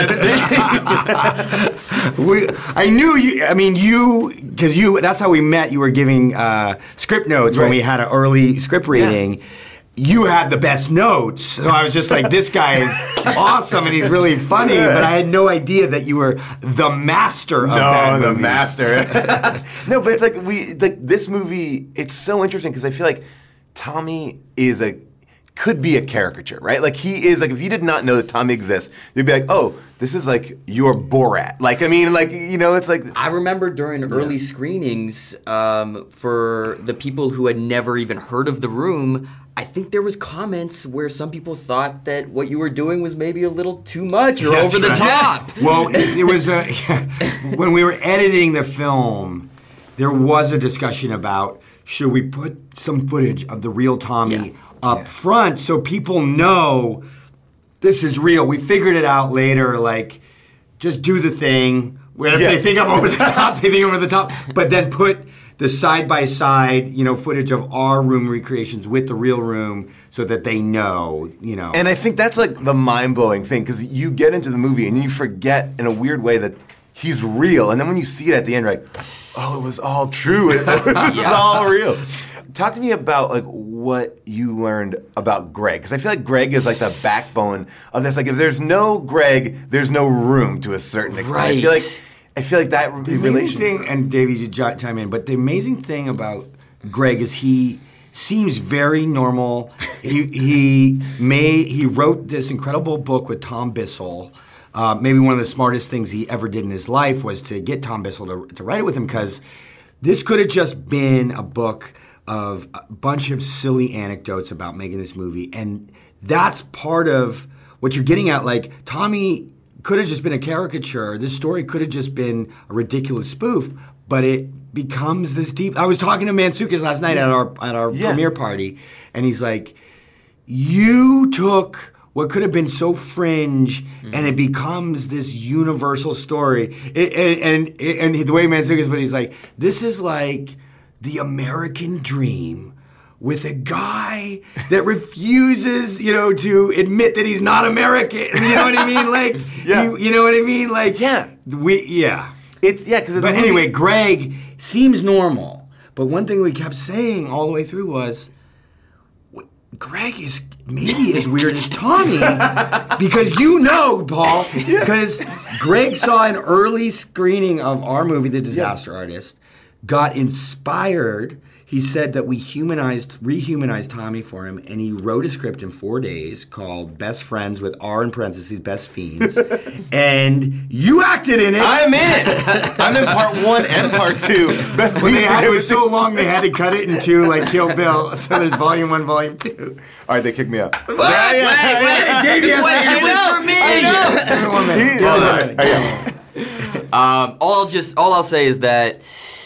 that thing. we, I knew you. I mean, you because you. That's how we met. You were giving uh, script notes when Right. we had an early script reading. You had the best notes, so I was just like, "This guy is awesome and he's really funny." But I had no idea that you were the master of No, bad the movies. master. No, but it's like we like this movie. It's so interesting because I feel like Tommy is a could be a caricature, right? Like he is like if you did not know that Tommy exists, you'd be like, oh, this is like your Borat. Like I mean, like you know, it's like I remember during early screenings, um, for the people who had never even heard of The Room, I think there was comments where some people thought that what you were doing was maybe a little too much or That's over the right. top. Well, it, it was a, when we were editing the film, there was a discussion about should we put some footage of the real Tommy Yeah. up front so people know this is real. We figured it out later, like just do the thing. Where if Yeah. they think I'm over the top, they think I'm over the top. But then put the side by side, you know, footage of our room recreations with the real room so that they know, you know. And I think that's like the mind-blowing thing because you get into the movie and you forget in a weird way that he's real. And then when you see it at the end, you're like, oh, it was all true. It, it was Yeah. all real. Talk to me about like what you learned about Greg because I feel like Greg is like the backbone of this. Like if there's no Greg, there's no room to a certain extent. I feel Right. like I feel like that The amazing relation. thing, and Davey, you j- chime in, but the amazing thing about Greg is he seems very normal. he he made he wrote this incredible book with Tom Bissell. Uh, maybe one of the smartest things he ever did in his life was to get Tom Bissell to, to write it with him because this could have just been a book of a bunch of silly anecdotes about making this movie, and that's part of what you're getting at. Like Tommy could have just been a caricature. This story could have just been a ridiculous spoof, but it becomes this deep. I was talking to Mantzoukas last night at our at our Yeah. premiere party, and he's like, "You took what could have been so fringe, and it becomes this universal story." It, and, and and the way Mantzoukas, but he's like, "This is like the American dream." With a guy that refuses, you know, to admit that he's not American. You know what I mean? Like, Yeah. you, you know what I mean? Like, Yeah. we, yeah. It's yeah because But anyway, Greg seems normal. But one thing we kept saying all the way through was, Greg is maybe as weird as Tommy because you know, Paul, because Greg saw an early screening of our movie, The Disaster yeah. Artist, got inspired. He said that we humanized, rehumanized Tommy for him, and he wrote a script in four days called Best Friends with R in parentheses, Best Fiends. And you acted in it. I'm in it. I'm in part one and part two. Best well, they had, it was so long they had to cut it into like Kill Bill. So there's volume one, volume two. All right, they kicked me out. What? Yeah, yeah, wait, wait. The question was for me. I know. I know. Um, all I'll just all I'll say is that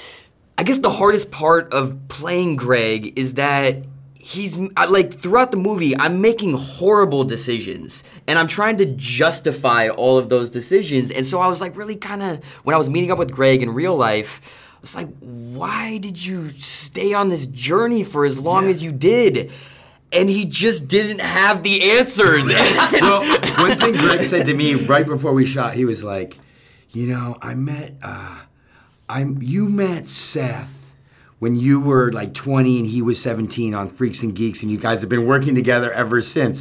I guess the hardest part of playing Greg is that he's like throughout the movie I'm making horrible decisions and I'm trying to justify all of those decisions, and so I was like really kind of when I was meeting up with Greg in real life, I was like, why did you stay on this journey for as long yeah. as you did? And he just didn't have the answers. Well, one thing Greg said to me right before we shot, he was like, you know, I met uh I'm, you met Seth when you were like twenty and he was seventeen on Freaks and Geeks, and you guys have been working together ever since.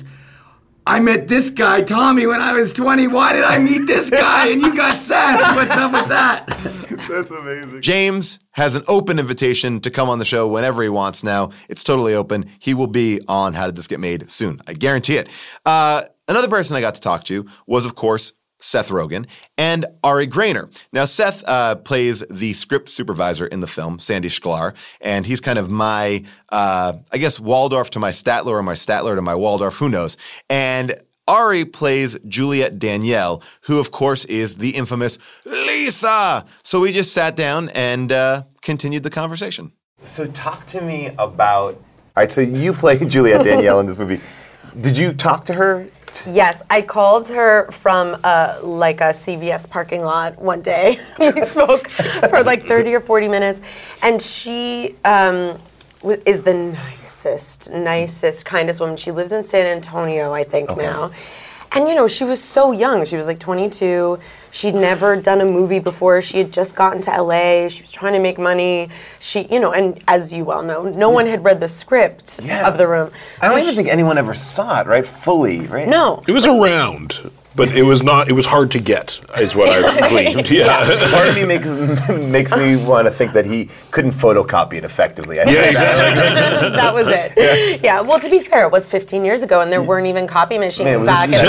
I met this guy, Tommy, when I was twenty. Why did I meet this guy and you got Seth? What's up with that? That's amazing. James has an open invitation to come on the show whenever he wants now. It's totally open. He will be on How Did This Get Made soon. I guarantee it. Uh, another person I got to talk to was, of course, Seth Rogen, and Ari Grainer. Now, Seth uh, plays the script supervisor in the film, Sandy Sklar, and he's kind of my, uh, I guess, Waldorf to my Statler or my Statler to my Waldorf, who knows. And Ari plays Juliet Danielle, who, of course, is the infamous Lisa. So we just sat down and uh, continued the conversation. So talk to me about, all right, so you play Juliet Danielle in this movie. Did you talk to her? Yes, I called her from uh, like a C V S parking lot one day. We spoke for like thirty or forty minutes, and she um, w- is the nicest, nicest, kindest woman. She lives in San Antonio, I think, okay. now. And, you know, she was so young. She was like twenty-two. She'd never done a movie before. She had just gotten to L A. She was trying to make money. She, you know, and as you well know, no one had read the script yeah. of The Room. I don't so even she, think anyone ever saw it, right? Fully, right? No. It was around. But it was not. It was hard to get, is what I believed. Yeah. Part of me makes makes me want to think that he couldn't photocopy it effectively. I yeah, exactly. That, that was it. Yeah. yeah. Well, to be fair, it was fifteen years ago, and there weren't even copy machines Man, back in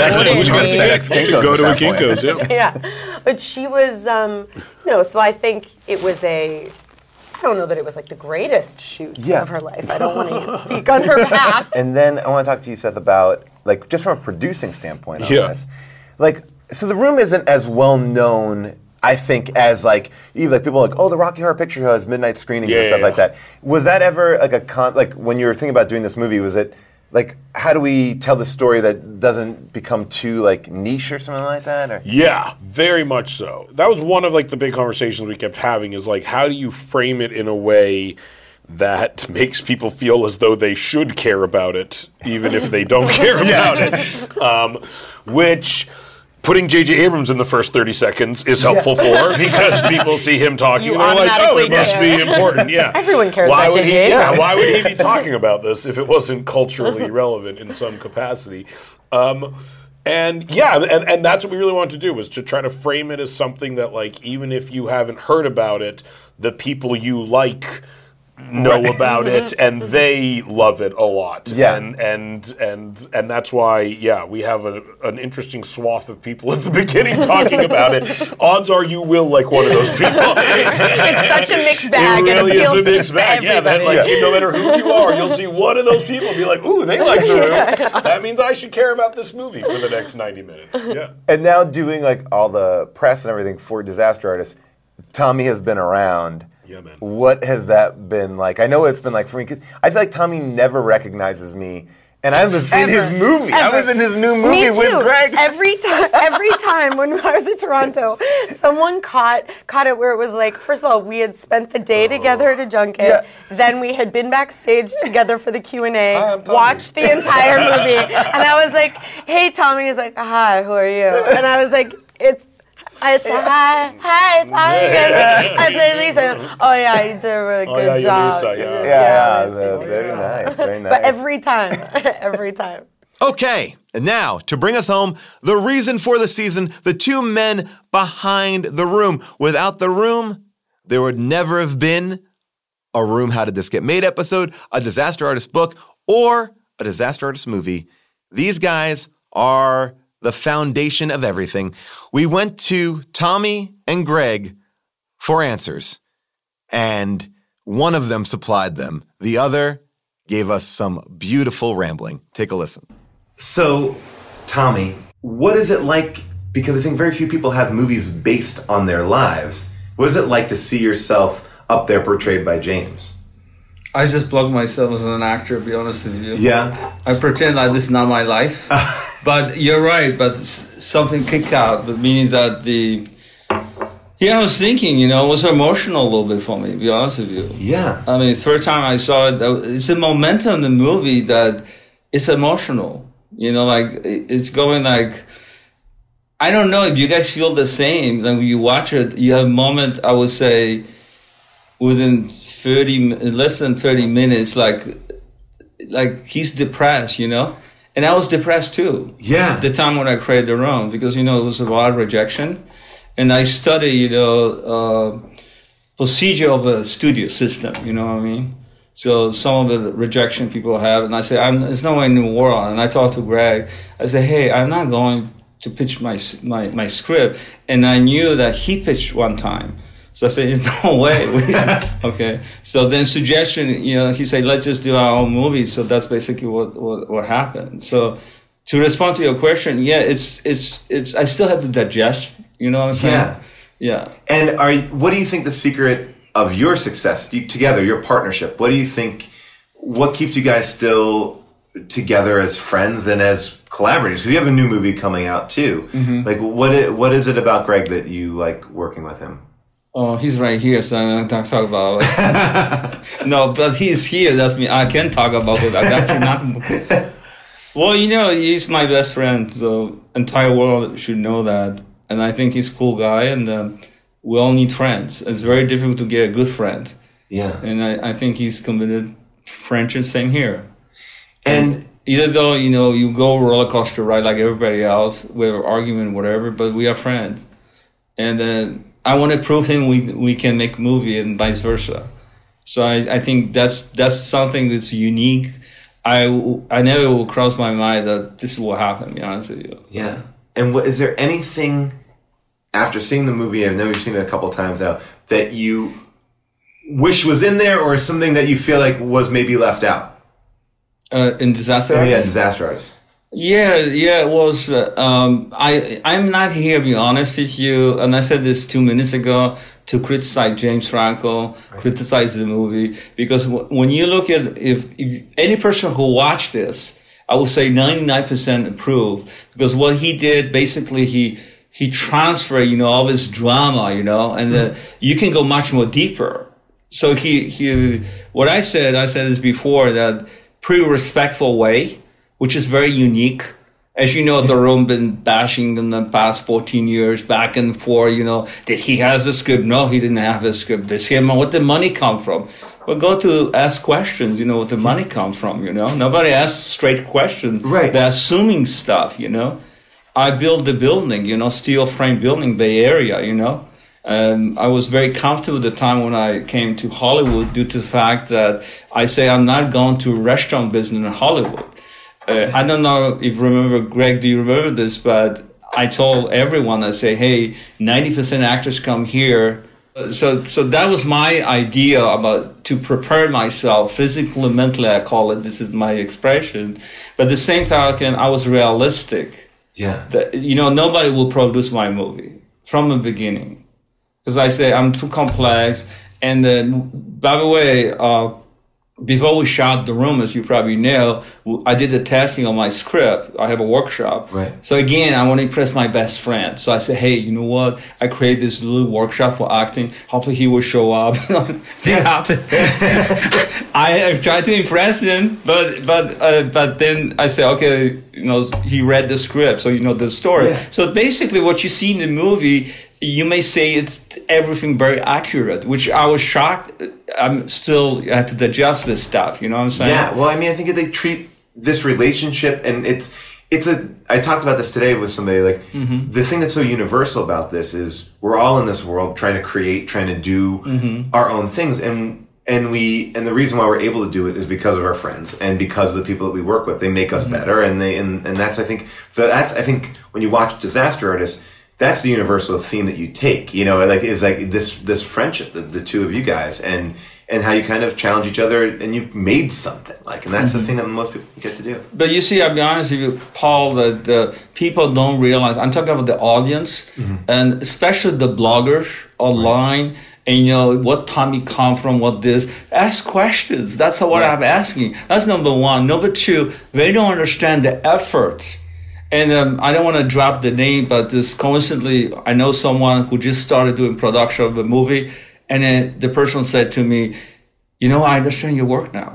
the day. Go to a Kinko's. Yeah. Yeah. But she was, um, you know. So I think it was a. I don't know that it was like the greatest shoot yeah. of her life. I don't want to speak on her behalf. And then I want to talk to you, Seth, about like just from a producing standpoint on yeah. this. Like, so The Room isn't as well known, I think, as like even like people are like, oh, the Rocky Horror Picture Show has midnight screenings yeah, and stuff yeah, like that. Was that ever like a con? Like when you were thinking about doing this movie, was it like how do we tell the story that doesn't become too like niche or something like that? Or? Yeah, very much so. That was one of like the big conversations we kept having. Is like how do you frame it in a way that makes people feel as though they should care about it, even if they don't care about it. Um, which putting J J Abrams in the first thirty seconds is helpful yeah. for because people see him talking you and they're like, oh, it must care. be important. Yeah, everyone cares why about would J J he, Abrams. Yeah, why would he be talking about this if it wasn't culturally relevant in some capacity? Um, and yeah, and, and that's what we really wanted to do, was to try to frame it as something that, like, even if you haven't heard about it, the people you like know about it and they love it a lot. Yeah. And and and and that's why, yeah, we have a, an interesting swath of people at the beginning talking about it. Odds are you will like one of those people. It's such a mixed bag. It really and it is a mixed bag. Yeah, that, like, yeah. no matter who you are, you'll see one of those people be like, ooh, they like The Room. Yeah. That means I should care about this movie for the next ninety minutes. Yeah. And now doing like all the press and everything for Disaster Artist, Tommy has been around. Yeah, man. What has that been like? I know it's been like for me, because I feel like Tommy never recognizes me, and I was Ever. in his movie. Ever. I was in his new movie Me too. with Greg. Every time, every time when I was in Toronto, someone caught caught it where it was like, first of all, we had spent the day together at a junket, Yeah. then we had been backstage together for the Q and A, watched the entire movie, and I was like, "Hey, Tommy," he's like, "Hi, who are you?" And I was like, "It's." It's hi, hi, it's hi. And I say Lisa, oh yeah, you did a really Oh, good yeah, you're job. Lisa, yeah. Yeah, Yeah, yeah, very nice, very nice. But every time, every time. Okay, and now to bring us home, the reason for the season, the two men behind the room. Without the room, there would never have been a Room How Did This Get Made episode, a Disaster Artist book, or a Disaster Artist movie. These guys are the foundation of everything. We went to Tommy and Greg for answers, and one of them supplied them. The other gave us some beautiful rambling. Take a listen. So, Tommy, what is it like, because I think very few people have movies based on their lives, what is it like to see yourself up there portrayed by James? I just plug myself as an actor, to be honest with you. Yeah. I pretend like this is not my life. But you're right, but s- something kicked out, but meaning that the... Yeah, I was thinking, you know, it was emotional a little bit for me, to be honest with you. Yeah. I mean, third time I saw it, it's a momentum in the movie that it's emotional. You know, like, it's going like... I don't know if you guys feel the same. Like, when you watch it, you have a moment, I would say, within thirty, less than thirty minutes, like, like he's depressed, you know? And I was depressed too. Yeah. At the time when I created The Room, because, you know, it was a lot of rejection. And I study, you know, uh, procedure of a studio system, you know what I mean? So some of the rejection people have, and I say, I'm, there's no way in the world. And I talked to Greg. I said, hey, I'm not going to pitch my, my, my script. And I knew that he pitched one time. So I said, there's no way. Okay. So then suggestion, you know, he said, let's just do our own movie. So that's basically what, what, what happened. So to respond to your question, yeah, it's, it's, it's, I still have to digest, you know what I'm saying? Yeah. Yeah. And are you, what do you think the secret of your success, you, together, your partnership, what do you think, what keeps you guys still together as friends and as collaborators? Because you have a new movie coming out too. Mhm. Like, what is, what is it about Greg that you like working with him? Oh, he's right here, so I don't talk about it. No, but he's here. That's me. I can talk about it. I'm actually not. Well, you know, he's my best friend. So entire world should know that. And I think he's a cool guy. And um, we all need friends. It's very difficult to get a good friend. Yeah. And I, I think he's committed friendship. Same here. And, and even though, you know, you go roller coaster ride like everybody else, we have an argument, whatever, but we are friends. And then. Uh, I want to prove him we we can make a movie and vice versa. So I, I think that's that's something that's unique. I, I never will cross my mind that this will happen, to be honest with you. Yeah. And what, is there anything, after seeing the movie, I know you've seen it a couple times now, that you wish was in there, or something that you feel like was maybe left out? Uh, in Disaster oh, Artist? Yeah, Disaster Artist. Yeah, yeah, it was, uh, um, I, I'm not here, to be honest with you, and I said this two minutes ago, to criticize James Franco, right. criticize the movie, because w- when you look at, if, if any person who watched this, I would say ninety-nine percent approve, because what he did, basically, he, he transferred, you know, all this drama, you know, and uh, you can go much more deeper. So he, he, what I said, I said this before, that pretty respectful way, which is very unique. As you know, The Room been bashing in the past fourteen years, back and forth, you know, that he has a script. No, he didn't have a script. This him, what did money come from? Well, go to ask questions, you know, what the money come from, you know. Nobody asks straight questions. Right. They're assuming stuff, you know. I built the building, you know, steel frame building, Bay Area, you know. Um, I was very comfortable at the time when I came to Hollywood due to the fact that I say I'm not going to restaurant business in Hollywood. Uh, I don't know if you remember, Greg, do you remember this? But I told everyone, I say, hey, ninety percent actors come here. Uh, so so that was my idea about to prepare myself physically, mentally, I call it. This is my expression. But at the same time, I was realistic. Yeah. That, you know, nobody will produce my movie from the beginning. Because I say I'm too complex. And then, by the way, uh, before we shot The Room, as you probably know, I did the testing on my script. I have a workshop. Right. So again, I want to impress my best friend. So I said, hey, you know what? I created this little workshop for acting. Hopefully he will show up. Didn't happen. I tried to impress him, but but uh, but then I said, okay, you know, he read the script, so you know the story. Yeah. So basically, what you see in the movie, you may say it's everything very accurate, which I was shocked. I'm still I had to digest this stuff. You know what I'm saying? Yeah. Well, I mean, I think they treat this relationship, and it's it's a. I talked about this today with somebody. Like Mhm. the thing that's so universal about this is we're all in this world trying to create, trying to do Mhm. our own things, and and we and the reason why we're able to do it is because of our friends and because of the people that we work with. They make us Mhm. better, and they and, and that's I think the, that's I think when you watch Disaster Artist, that's the universal theme that you take. You know, like is like this this friendship, the, the two of you guys, and and how you kind of challenge each other, and you made something. Like, and that's Mhm. the thing that most people get to do. But you see, I'll be honest with you, Paul, that the people don't realize, I'm talking about the audience, Mhm. and especially the bloggers online, and you know, what Tommy come from, what this, ask questions. That's what Right. I'm asking. That's number one. Number two, they don't understand the effort. And um, I don't want to drop the name, but this coincidentally, I know someone who just started doing production of a movie, and then the person said to me, you know, I understand your work now.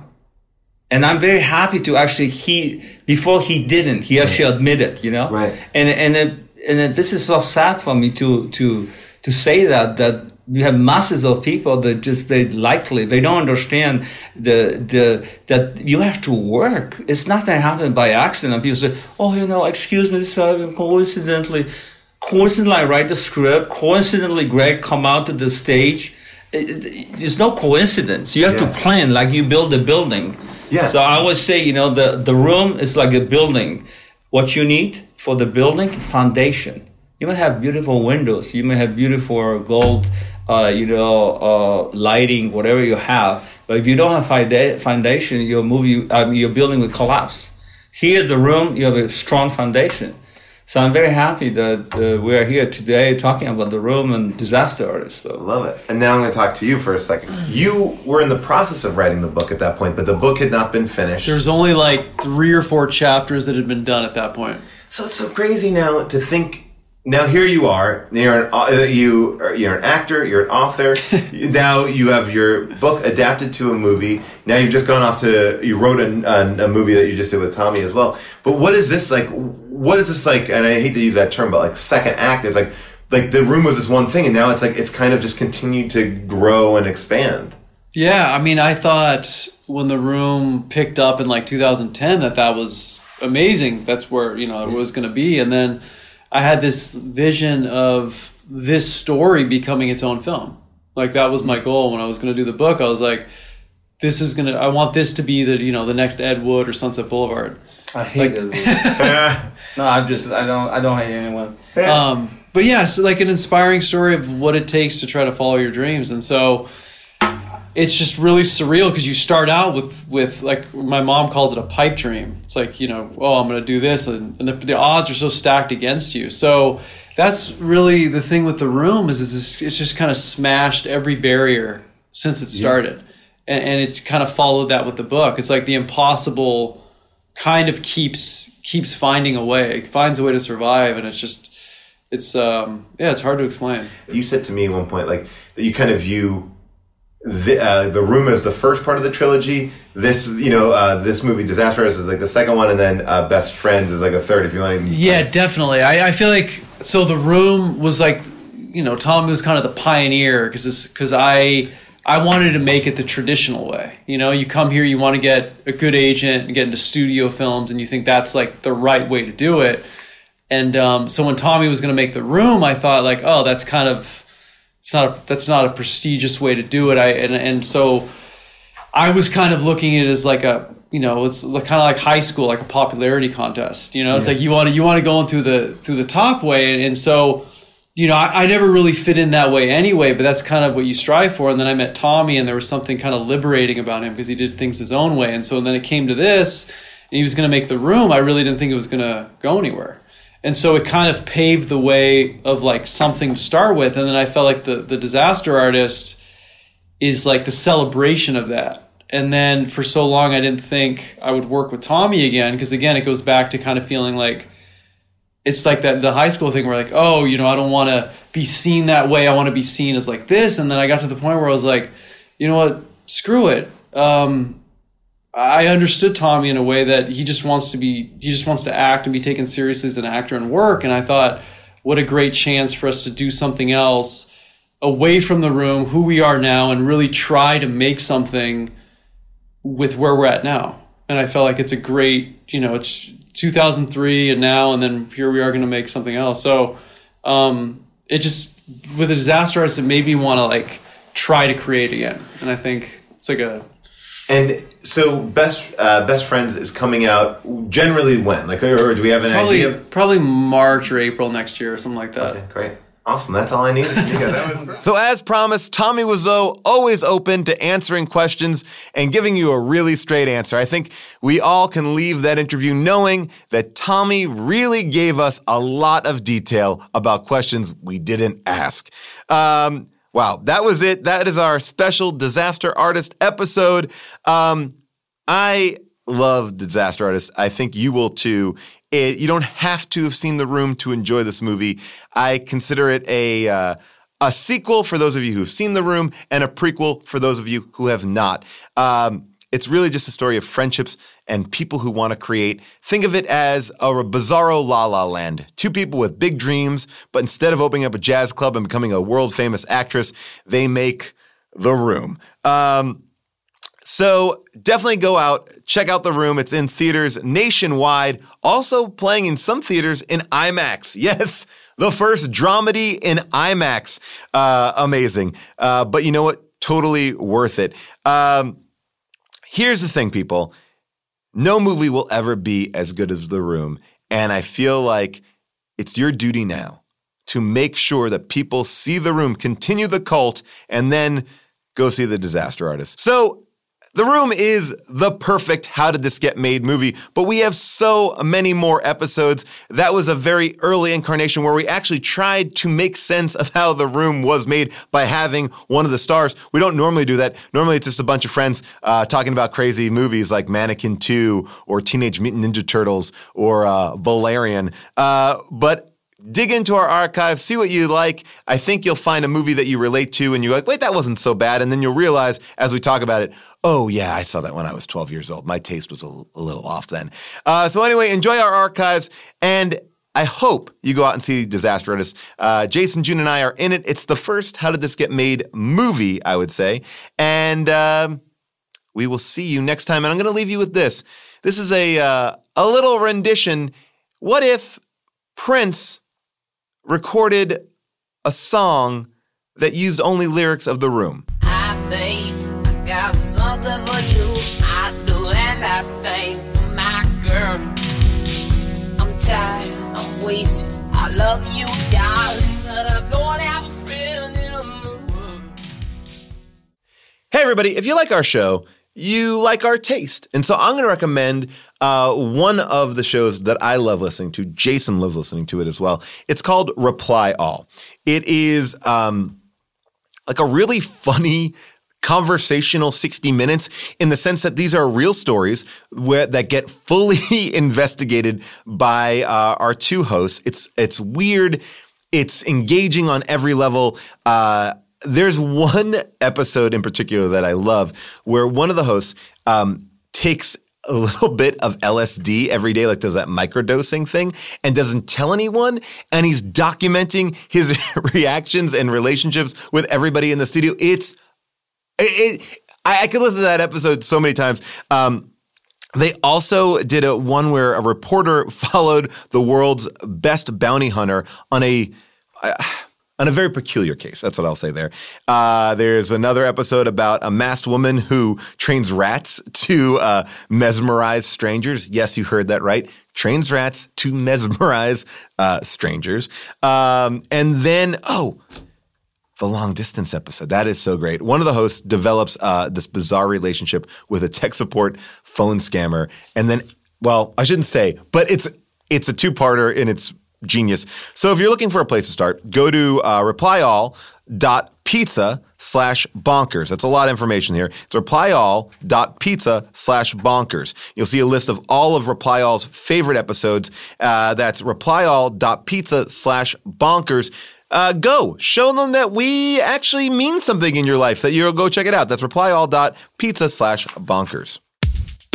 And I'm very happy to actually, he, before he didn't, he actually admitted, you know? Right. And, and, it, and it, this is so sad for me to, to, to say that, that you have masses of people that just, they likely, they don't understand the, the, that you have to work. It's not that happened by accident. People say, oh, you know, excuse me, this happened coincidentally. Coincidentally, I write the script. Coincidentally, Greg come out to the stage. It, it, there's no coincidence. You have Yeah. to plan like you build a building. Yeah. So I always say, you know, the, the room is like a building. What you need for the building, foundation. You may have beautiful windows. You may have beautiful gold, uh, you know, uh, lighting, whatever you have. But if you don't have fida- foundation, your movie, um, your building will collapse. Here, the room, you have a strong foundation. So I'm very happy that uh, we are here today talking about The Room and Disaster Artist. So. Love it. And now I'm going to talk to you for a second. You were in the process of writing the book at that point, but the book had not been finished. There's only like three or four chapters that had been done at that point. So it's so crazy now to think. Now here you are. You're an uh, you are- you're an actor. You're an author. Now you have your book adapted to a movie. Now you've just gone off to you wrote a, a, a movie that you just did with Tommy as well. But what is this like? What is this like? And I hate to use that term, but like second act is like like The Room was this one thing, and now it's like it's kind of just continued to grow and expand. Yeah, I mean, I thought when The Room picked up in like two thousand ten that that was amazing. That's where, you know, it was going to be. And then I had this vision of this story becoming its own film. Like that was my goal when I was going to do the book. I was like, this is going to, I want this to be the, you know, the next Ed Wood or Sunset Boulevard. I hate like, it. No, I'm just, I don't, I don't hate anyone. Um, but yeah, it's like an inspiring story of what it takes to try to follow your dreams. And so it's just really surreal because you start out with, with like my mom calls it a pipe dream. It's like, you know, oh, I'm going to do this. And, and the, the odds are so stacked against you. So that's really the thing with The Room is it's just, it's just kind of smashed every barrier since it started. Yeah. And, and it's kind of followed that with the book. It's like the impossible kind of keeps keeps finding a way, it finds a way to survive. And it's just, it's, um, yeah, it's hard to explain. You said to me at one point, like, that you kind of view the, uh, the Room as the first part of the trilogy. This, you know, uh, this movie, Disaster Artist, is like the second one, and then uh, Best Friends is like a third, if you want to. Yeah, definitely. I, I feel like, so The Room was like, you know, Tommy was kind of the pioneer because because I I wanted to make it the traditional way. You know, you come here, you want to get a good agent and get into studio films, and you think that's like the right way to do it. And um, so when Tommy was going to make The Room, I thought like, oh, that's kind of it's not a, that's not a prestigious way to do it. I and and so I was kind of looking at it as like a, you know, it's kind of like high school, like a popularity contest. You know, it's Yeah. like you want to you want to go in through the through the top way, and, and so. You know, I, I never really fit in that way anyway, but that's kind of what you strive for. And then I met Tommy, and there was something kind of liberating about him because he did things his own way. And so then it came to this, and he was going to make The Room. I really didn't think it was going to go anywhere. And so it kind of paved the way of like something to start with. And then I felt like the, the Disaster Artist is like the celebration of that. And then for so long, I didn't think I would work with Tommy again because, again, it goes back to kind of feeling like, it's like that the high school thing where like, oh, you know, I don't want to be seen that way. I want to be seen as like this. And then I got to the point where I was like, you know what, screw it. Um, I understood Tommy in a way that he just wants to be, he just wants to act and be taken seriously as an actor and work. And I thought, what a great chance for us to do something else away from The Room, who we are now, and really try to make something with where we're at now. And I felt like it's a great, you know, it's two thousand three and now, and then here we are going to make something else. So um, it just, with a Disaster Artist, it made me want to like try to create again. And I think it's like a... And so Best uh, Best Friends is coming out generally when? Like, or do we have an probably, idea? Probably March or April next year or something like that. Okay, great. Awesome. That's all I needed. Yeah, that was... So as promised, Tommy Wiseau always open to answering questions and giving you a really straight answer. I think we all can leave that interview knowing that Tommy really gave us a lot of detail about questions we didn't ask. Um, wow, that was it. That is our special Disaster Artist episode. Um, I love Disaster Artist. I think you will too. It, you don't have to have seen The Room to enjoy this movie. I consider it a uh, a sequel for those of you who've seen The Room and a prequel for those of you who have not. Um, it's really just a story of friendships and people who want to create. Think of it as a bizarro La La Land. Two people with big dreams, but instead of opening up a jazz club and becoming a world-famous actress, they make The Room. Um, So definitely go out, check out The Room. It's in theaters nationwide, also playing in some theaters in IMAX. Yes, the first dramedy in IMAX. Uh, amazing. Uh, but you know what? Totally worth it. Um, here's the thing, people. No movie will ever be as good as The Room. And I feel like it's your duty now to make sure that people see The Room, continue the cult, and then go see The Disaster Artist. So The Room is the perfect How Did This Get Made movie, but we have so many more episodes. That was a very early incarnation where we actually tried to make sense of how The Room was made by having one of the stars. We don't normally do that. Normally it's just a bunch of friends uh, talking about crazy movies like Mannequin two or Teenage Mutant Ninja Turtles or uh, Valerian. Uh, but dig into our archive, see what you like. I think you'll find a movie that you relate to and you're like, wait, that wasn't so bad. And then you'll realize as we talk about it, oh yeah, I saw that when I was twelve years old. My taste was a, l- a little off then. Uh, so anyway, enjoy our archives. And I hope you go out and see Disaster Artist. Uh, Jason, June, and I are in it. It's the first How Did This Get Made movie, I would say. And um, we will see you next time. And I'm going to leave you with this. This is a uh, a little rendition. What if Prince recorded a song that used only lyrics of The Room? I think I got something for you. I do, and I think for my girl. I'm tired, I'm wasted. I love you, darling, but I don't have a friend in the world. Hey, everybody, if you like our show, you like our taste. And so I'm going to recommend uh, one of the shows that I love listening to. Jason loves listening to it as well. It's called Reply All. It is um, like a really funny conversational sixty minutes in the sense that these are real stories where, that get fully investigated by uh, our two hosts. It's, it's weird. It's engaging on every level. Uh, There's one episode in particular that I love where one of the hosts um, takes a little bit of L S D every day, like does that microdosing thing, and doesn't tell anyone. And he's documenting his reactions and relationships with everybody in the studio. It's it. it I, I could listen to that episode so many times. Um, They also did a one where a reporter followed the world's best bounty hunter on a. Uh, On a very peculiar case. That's what I'll say there. Uh, there's another episode about a masked woman who trains rats to uh, mesmerize strangers. Yes, you heard that right. Trains rats to mesmerize uh, strangers. Um, and then, oh, the long distance episode. That is so great. One of the hosts develops uh, this bizarre relationship with a tech support phone scammer. And then, well, I shouldn't say, but it's it's a two-parter and it's genius. So if you're looking for a place to start, go to uh, replyall.pizza slash bonkers. That's a lot of information here. It's replyall.pizza slash bonkers. You'll see a list of all of ReplyAll's favorite episodes. Uh, that's replyall.pizza slash bonkers. Uh, go. Show them that we actually mean something in your life, that you'll go check it out. That's replyall.pizza slash bonkers.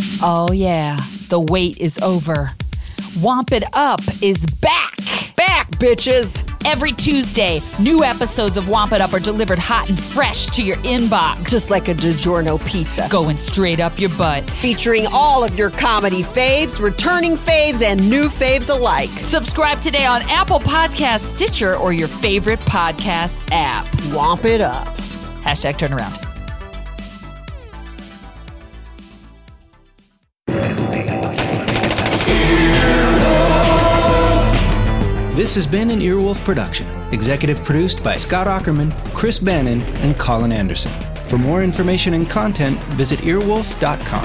Oh, yeah. The wait is over. Womp It Up is back. Back, bitches. Every Tuesday, new episodes of Womp It Up are delivered hot and fresh to your inbox. Just like a DiGiorno pizza. Going straight up your butt. Featuring all of your comedy faves, returning faves, and new faves alike. Subscribe today on Apple Podcasts, Stitcher, or your favorite podcast app. Womp It Up. Hashtag turnaround. This has been an Earwolf production, executive produced by Scott Aukerman, Chris Bannon, and Colin Anderson. For more information and content, visit earwolf dot com.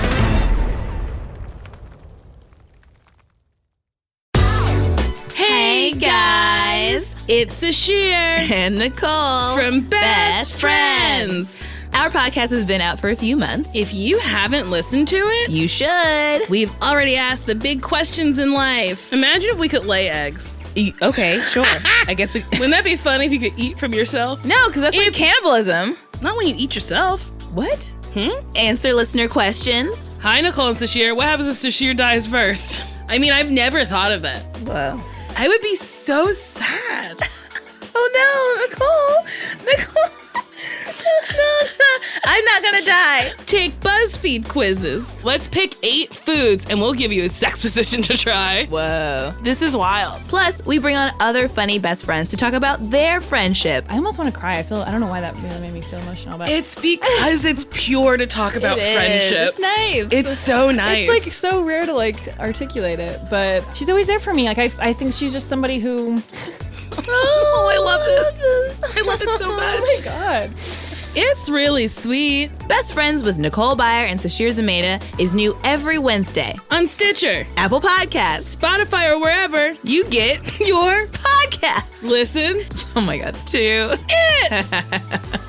Hey guys, it's Sashir and Nicole from Best, Best Friends. Friends. Our podcast has been out for a few months. If you haven't listened to it, you should. We've already asked the big questions in life. Imagine if we could lay eggs. E- okay, sure. I guess we... Wouldn't that be fun if you could eat from yourself? No, because that's if... like cannibalism. Not when you eat yourself. What? Hmm? Answer listener questions. Hi, Nicole and Sashir. What happens if Sashir dies first? I mean, I've never thought of that. Well, I would be so sad. Oh no, Nicole. Nicole. No, no, I'm not gonna die. Take BuzzFeed quizzes. Let's pick eight foods and we'll give you a sex position to try. Whoa. This is wild. Plus, we bring on other funny best friends to talk about their friendship. I almost want to cry. I feel I don't know why that really made me feel emotional. But it's because it's pure to talk about it friendship. Is. It's nice. It's so nice. It's like so rare to like articulate it, but she's always there for me. Like I, I think she's just somebody who. Oh, I love this. I love it so much. Oh my god. It's really sweet. Best Friends with Nicole Byer and Sashir Zamata is new every Wednesday on Stitcher, Apple Podcasts, Spotify, or wherever you get your podcasts. Listen. Oh my god, to it.